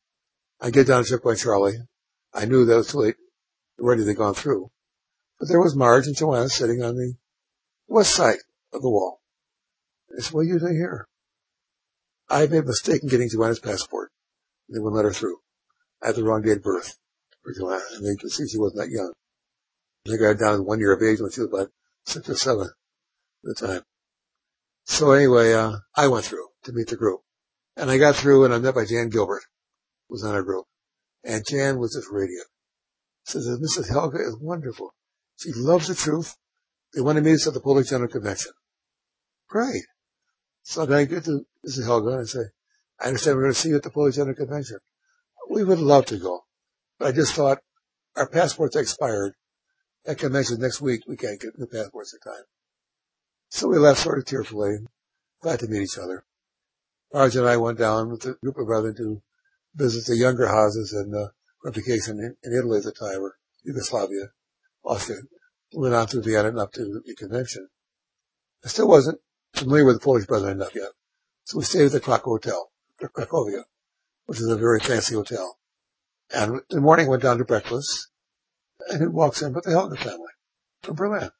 S1: I get down to Checkpoint Charlie. I knew that it was too late, already they'd gone through. But there was Marge and Joanna sitting on the west side of the wall. I said, what are you doing here? I made a mistake in getting Joanna's passport. They wouldn't let her through. I had the wrong date of birth for Joanna, and they could see she wasn't that young. They got her down to one year of age when she was about six or seven at the time. So anyway, uh, I went through to meet the group. And I got through and I met by Jan Gilbert, who was on our group. And Jan was just radiant. She says, Missus Helga is wonderful. She loves the truth. They want to meet us at the Polish General Convention. Great. So then I get to Missus Helga and I say, I understand we're going to see you at the Polish General Convention. We would love to go. But I just thought our passports expired. That convention next week. We can't get new passports in time. So we left sort of tearfully, glad to meet each other. Marge and I went down with a group of brethren to visit the younger houses and uh, on vacation in, in Italy at the time, or Yugoslavia, Austria. went on through Vienna and up to the convention. I still wasn't familiar with the Polish Brethren enough yet. So we stayed at the Krakow Hotel, the Cracovia, which is a very fancy hotel. And in the morning I went down to breakfast, and it walks in, but the Helga family from Berlin.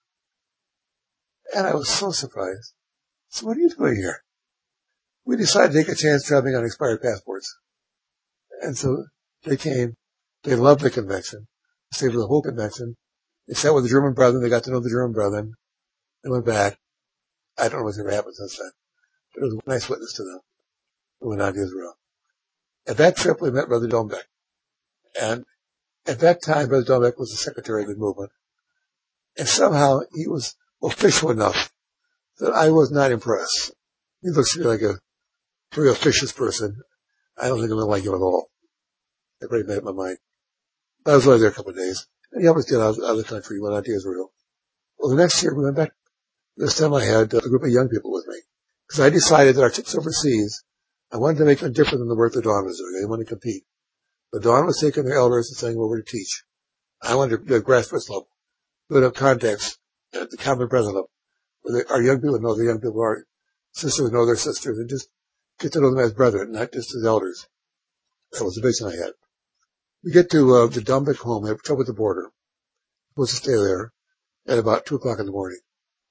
S1: And I was so surprised. So what are you doing here? We decided to take a chance traveling on expired passports. And so they came. They loved the convention. They stayed for the whole convention. They sat with the German brethren. They got to know the German brethren. They went back. I don't know what's ever happened since then. But it was a nice witness to them. We went on to Israel. At that trip, we met Brother Dombeck. And at that time, Brother Dombeck was the secretary of the movement. And somehow he was official enough that I was not impressed. He looks to me like a very officious person. I don't think I'm going to like him at all. I already made up my mind. But I was only there a couple of days. And he helped us get out of the country. We went on to Israel. Well, the next year we went back. This time I had a group of young people with me. Because I decided that our trips overseas, I wanted to make them different than the work that Dawn was doing. I didn't want to compete. But Dawn was taking their elders and sending them over to teach. I wanted to do a grassroots level, build up contacts at the common present level, where our young people know the young people, our sisters would know their sisters, and just get to know them as brethren, not just as elders. That was the vision I had. We get to uh, the Dombeck home, we have trouble with the border. We're supposed to stay there at about two o'clock in the morning.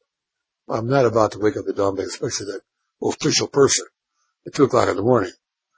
S1: I'm not about to wake up the Dombeck, especially that official person, at two o'clock in the morning.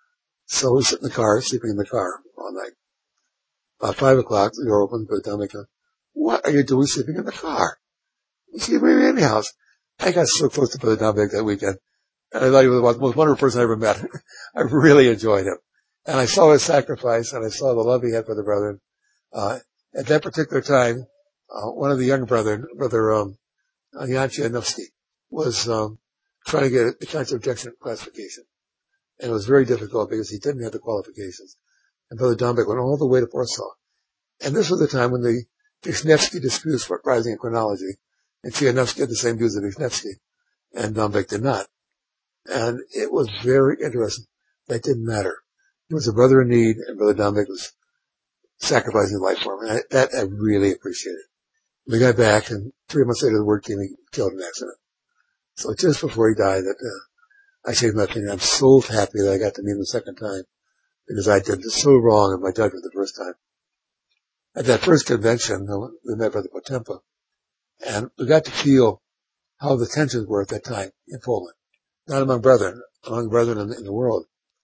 S1: So we sit in the car, sleeping in the car all night. About five o'clock, the door opens, but Dombeck goes, "What are you doing sleeping in the car? You see me in the house." I got so close to Brother Dombeck that weekend. And I thought he was the most wonderful person I ever met. I really enjoyed him. And I saw his sacrifice, and I saw the love he had for the brethren. Uh, at that particular time, uh, one of the young brethren, Brother um, Jan Cianowski, was um, trying to get the cancer objection classification. And it was very difficult because he didn't have the qualifications. And Brother Dombeck went all the way to Warsaw. And this was the time when the Wisniewski disputes were rising in chronology. And Cianowski had the same views as Wisniewski. And Dombeck did not. And it was very interesting. That didn't matter. He was a brother in need, and Brother Dombeck was sacrificing his life for him. And I, that I really appreciated. We got back, and three months later the word came he killed in an accident. So just before he died, that uh, I changed my opinion. I'm so happy that I got to meet him the second time, because I did so wrong in my judgment the first time. At that first convention, we met Brother Potempa, and we got to feel how the tensions were at that time in Poland. Not among brethren, among brethren in the, in the world.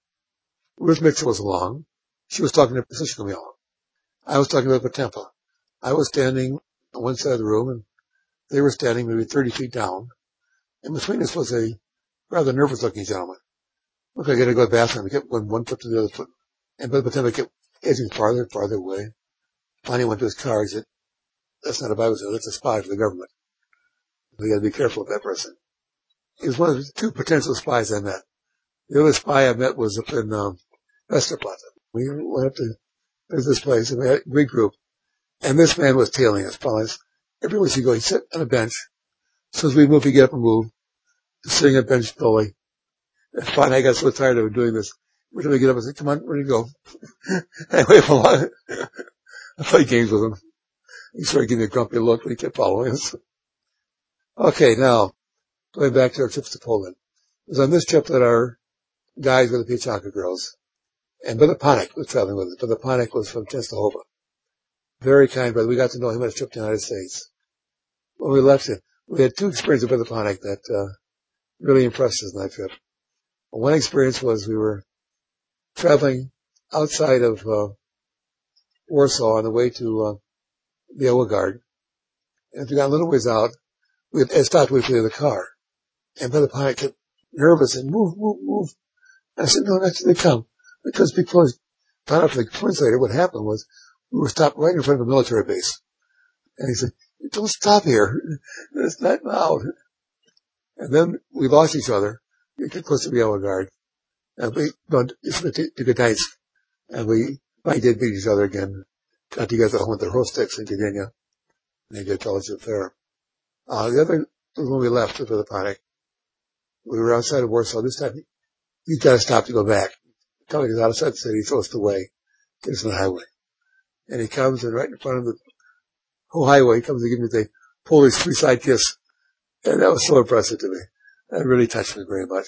S1: Ruth Mitchell was along. She was talking to Francisco Mion. I was talking about Potempa. I was standing on one side of the room, and they were standing maybe thirty feet down. And between us was a rather nervous-looking gentleman. Looked like I had to go to the bathroom. He kept going one foot to the other foot. And Brother Potempa kept edging farther and farther away. Finally went to his car. He said, "That's not a Bible study. That's a spy for the government. We got to be careful of that person." He was one of the two potential spies I met. The other spy I met was up in um, Westerplatte. We went up to this place, and we had a big group. And this man was tailing us, following us. Everywhere we go, he'd sit on a bench. So as we move, he'd get up and move, sitting on a bench slowly. And finally, I got so tired of doing this. Every time we get up, I said, "Come on, where do you go?" I wait for a while. I played games with him. He started giving me a grumpy look, but he kept following us. Okay, now, going back to our trips to Poland. It was on this trip that our guides were the Piechaka girls. And Brother Panik was traveling with us. Brother Panik was from Częstochowa. Very kind brother. We got to know him on a trip to the United States. When we left him, we had two experiences with Brother Panik that uh, really impressed us on that trip. One experience was we were traveling outside of uh, Warsaw on the way to uh, the Białogard. And as we got a little ways out, we had stopped waiting for the car. And Brother Panik kept nervous and move, move, move. And I said, "No, that's they come." Because people found out from the points later what happened was we were stopped right in front of a military base. And he said, "Don't stop here. It's not loud." And then we lost each other. We got close to Białogard. And we went to, to Gdańsk. And we finally did meet each other again. Got together with the Rostiks in Gdynia. And they did fellowship there. Uh, the other, when we left with the Panik, we were outside of Warsaw. This time, he's got to stop to go back. Coming us outside the city, he shows us the way. Get us on the highway. And he comes, and right in front of the whole highway, he comes to give me the, Polish three-side kiss. And that was so impressive to me. That really touched me very much.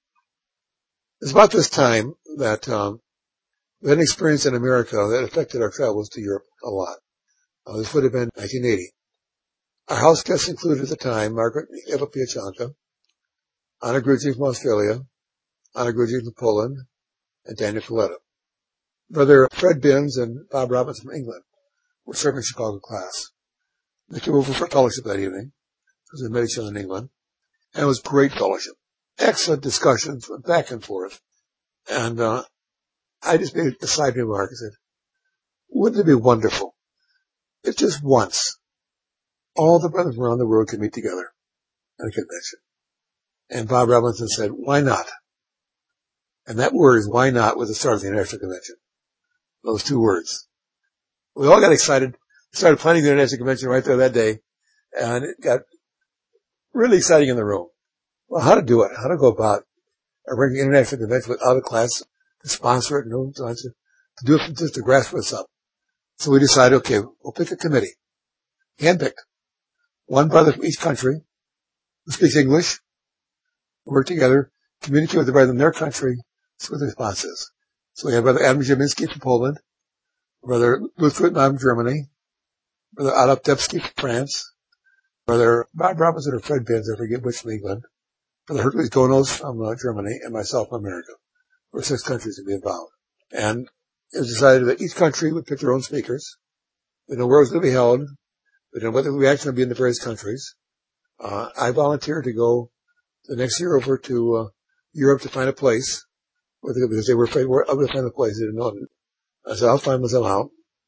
S1: It's about this time that um, we had an experience in America that affected our travels to Europe a lot. Uh, this would have been nineteen eighty. Our house guests included at the time Margaret Eva Piachanka, Anna Grudzic from Australia, Anna Grudzic from Poland, and Daniel Coletta. Brother Fred Binns and Bob Robbins from England were serving Chicago class. They came over for fellowship that evening, because we met each other in England, and it was great fellowship. Excellent discussions, went back and forth. And uh, I just made a side remark and said, wouldn't it be wonderful if just once all the brothers around the world could meet together at a convention? And Bob Robinson said, why not? And that word is why not was the start of the International Convention. Those two words. We all got excited, started planning the International Convention right there that day, and it got really exciting in the room. Well, how to do it, how to go about arranging an international convention without a class to sponsor it, no, to do it just to grassroots up. So we decided, okay, we'll pick a committee, handpicked, one brother from each country who speaks English, work together, communicate with the brother in their country, see what the response is. So we have Brother Adam Jaminski from Poland, Brother Luther from Germany, Brother Adolf Debsky from France, Brother Bob Robinson or Fred Binns, I forget which, from England, Brother Hercules Gonos from uh, Germany, and myself from America. There were six countries to be involved. And it was decided that each country would pick their own speakers. We know where it was going to be held. We know what the reaction would be in the various countries. Uh, I volunteered to go the next year over to uh, Europe to find a place, because they were afraid where I would find a place. They didn't know it. I said, I'll find myself out.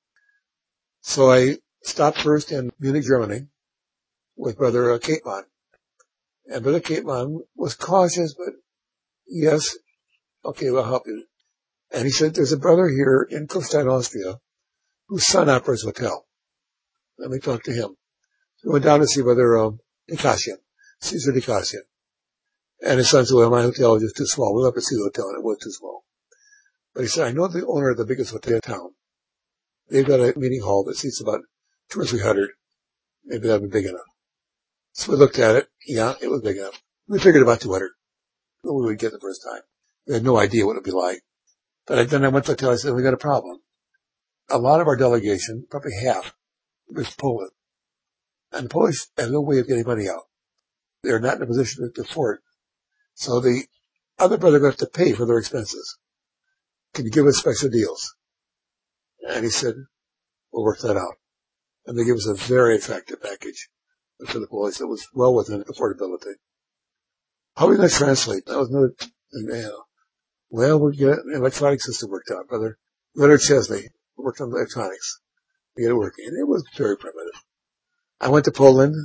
S1: So I stopped first in Munich, Germany, with Brother uh, Kateman. And Brother Kateman was cautious, but yes, okay, we'll help you. And he said, there's a brother here in Kufstein, Austria, whose son operates a hotel. Let me talk to him. We went down to see Brother um, Nikasian, Caesar Nikasian. And his son said, well, my hotel is just too small. We'll have to see the hotel, and it was too small. But he said, I know the owner of the biggest hotel in town. They've got a meeting hall that seats about two or three hundred. Maybe that would be big enough. So we looked at it. Yeah, it was big enough. We figured about two hundred. What we would get the first time. We had no idea what it would be like. But then I went to the hotel. I said, we got a problem. A lot of our delegation, probably half, was Poland. And the Polish have no way of getting money out. They're not in a position to afford it. So the other brother got to pay for their expenses. Can you give us special deals? And he said, we'll work that out. And they gave us a very attractive package for the Polish that was well within affordability. How are we going to translate? That was another thing. You know. Well, we get an electronic system worked out, brother. Leonard Chesney worked on the electronics. We get it working. And it was very primitive. I went to Poland.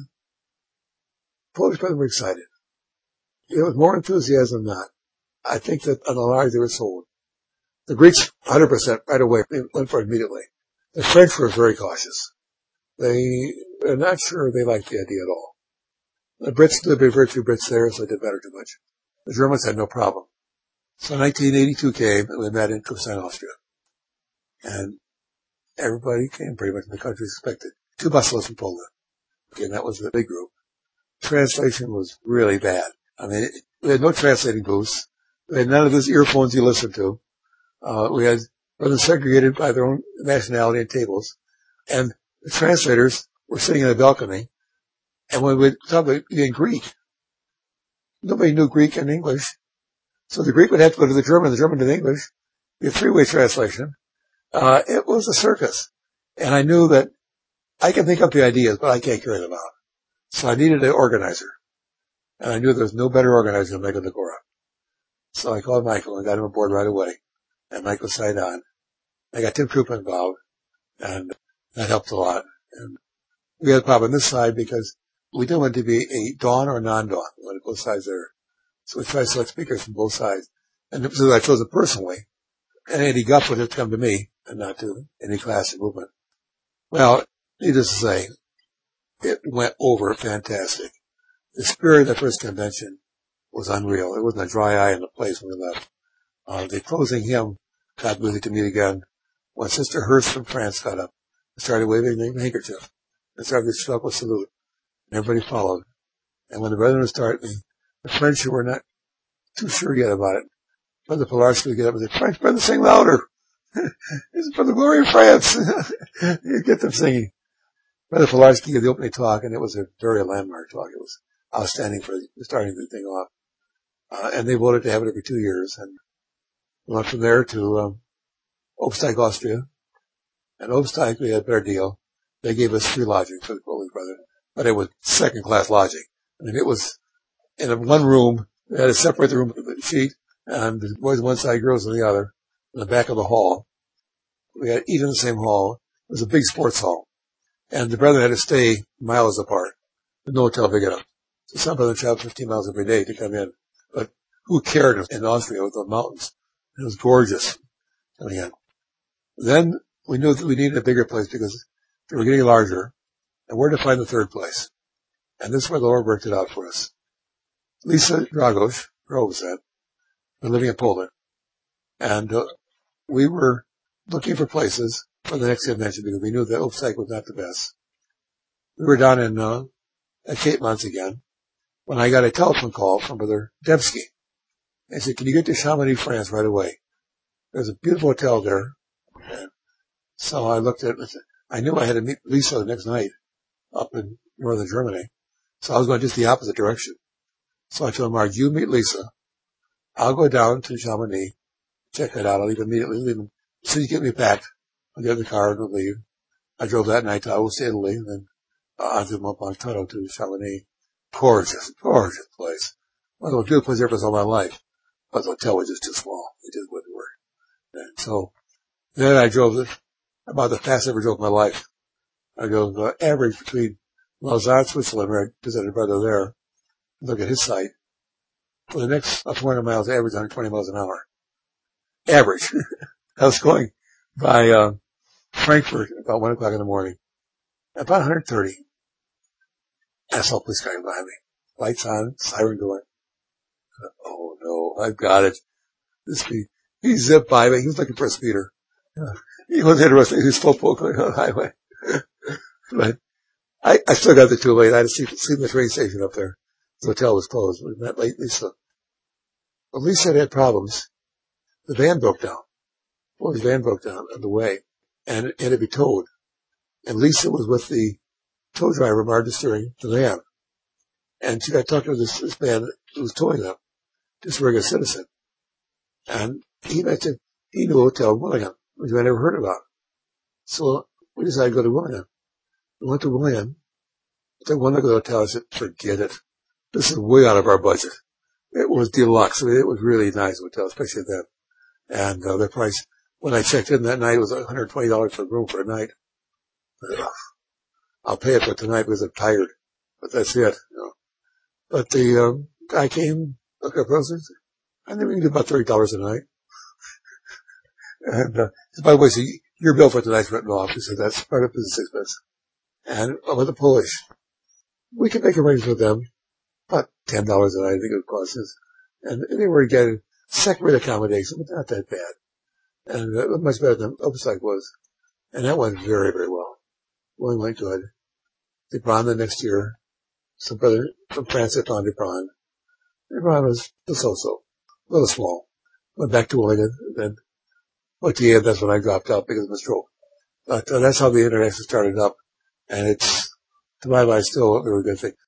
S1: Polish brothers were excited. There was more enthusiasm than not. I think that on the large they were sold. The Greeks, one hundred percent right away, they went for it immediately. The French were very cautious. They were not sure they liked the idea at all. The Brits, there were very few Brits there, so it didn't matter too much. The Germans had no problem. So nineteen eighty-two came, and we met in Kufstein, Austria. And everybody came pretty much in the country expected. Two busloads from Poland. Again, that was the big group. Translation was really bad. I mean, it, we had no translating booths. We had none of those earphones you listen to. Uh, we had brothers segregated by their own nationality and tables. And the translators were sitting in a balcony. And when we talked in Greek, nobody knew Greek and English. So the Greek would have to go to the German, the German to the English. Be a three-way translation. Uh, it was a circus. And I knew that I can think up the ideas, but I can't carry them out. So I needed an organizer. And I knew there was no better organizer than Michael Decora. So I called Michael and got him aboard right away. And Michael signed on. I got Tim Krupa involved. And that helped a lot. And we had a problem on this side because we didn't want it to be a dawn or non-dawn. We wanted both sides there. So we tried to select speakers from both sides. And so I chose it personally. And Andy Guff would have to come to me and not to any class or movement. Well, needless to say, it went over fantastic. The spirit of the first convention was unreal. There wasn't a dry eye in the place when we left. Uh, the closing hymn, God Willing to Meet Again, when Sister Hurst from France got up and started waving the handkerchief and started the struggle salute. Everybody followed. And when the brethren would start, the, the French who were not too sure yet about it, Brother Pilarski would get up and say, French, brother, sing louder. This is for the glory of France. You get them singing. Brother Pilarski gave the opening talk, and it was a very landmark talk. It was outstanding for starting the thing off. Uh, and they voted to have it every two years. And we went from there to um, Obsteig, Austria. And Obsteig, we had a better deal. They gave us free lodging for the Holy Brother. But it was second-class lodging. I mean, it was in a one room. We had to separate the room with the sheet, and the boys on one side, girls on the other, in the back of the hall. We had to eat in the same hall. It was a big sports hall. And the brethren had to stay miles apart. There's no hotel big enough. So some of them traveled fifteen miles every day to come in. But who cared in Austria with the mountains? It was gorgeous coming in. Then we knew that we needed a bigger place because they were getting larger. And where to find the third place? And this is where the Lord worked it out for us. Lisa Dragos, Grove said, we're living in Poland. And uh, we were looking for places for the next convention because we knew that Obsteig was not the best. We were down in uh, at Cape Mons again when I got a telephone call from Brother Debsky. He said, can you get to Chamonix, France right away? There's a beautiful hotel there. And so I looked at it. I knew I had to meet Lisa the next night up in northern Germany. So I was going just the opposite direction. So I told him, Mark, you meet Lisa. I'll go down to Chamonix, check it out. I'll leave immediately. Leave him. As soon as you get me back, I'll get in the car and we'll leave. I drove that night to Aosta, Italy, and then uh, onto Montano to Chamonix. Gorgeous, gorgeous place. One of the most beautiful places I ever saw in my life. But the hotel was just too small. It just wouldn't work. And so then I drove the, about the fastest I ever drove in my life. I drove the average between Lausanne, Switzerland, where I visited a brother there. Look at his site. For the next uh, four hundred miles, average one hundred twenty miles an hour. Average. I was going by uh, Frankfurt about one o'clock in the morning. About one hundred thirty. I saw a police car behind me. Lights on, siren going. Oh no, I've got it. This he, he zipped by me. He was looking for a speeder. He wasn't interested. He was full poke going on the highway. But I, I still got there too late. I had to see, see the train station up there. The hotel was closed. We met late Lisa. But Lisa had problems. The van broke down. Well, the van broke down on the way, and it had to be towed. And Lisa was with the tow driver, Martin, steering the van. And she got talking to this, this man who was towing them, just a regular citizen. And he mentioned he knew a hotel in Willingham, which I never heard about. So we decided to go to Willingham. We went to Willingham. I went to the hotel. I said, forget it. This is way out of our budget. It was deluxe. I mean, it was really nice hotel, especially then. And uh, the price, when I checked in that night, it was one hundred twenty dollars for a room for a night. But, uh, I'll pay it for tonight because I'm tired. But that's it. You know. But the um, guy came, looked up roses. I think we can do about thirty dollars a night. And, uh, by the way, so your bill for tonight's written off. He said, that's part of business expense. And uh, with the Polish, we could make arrangements with them. About ten dollars a night, I think it would cost us. And they were getting second-rate accommodation, but not that bad. And uh, much better than Obsteig was. And that went very, very well. Well, went good. They bond the next year. Some brother from France had found a bond. The bond was so-so. A little small. Went back to Willingham, and then at the end, that's when I dropped out because of the stroke. But uh, that's how the international started up. And it's, to my mind, still a very good thing.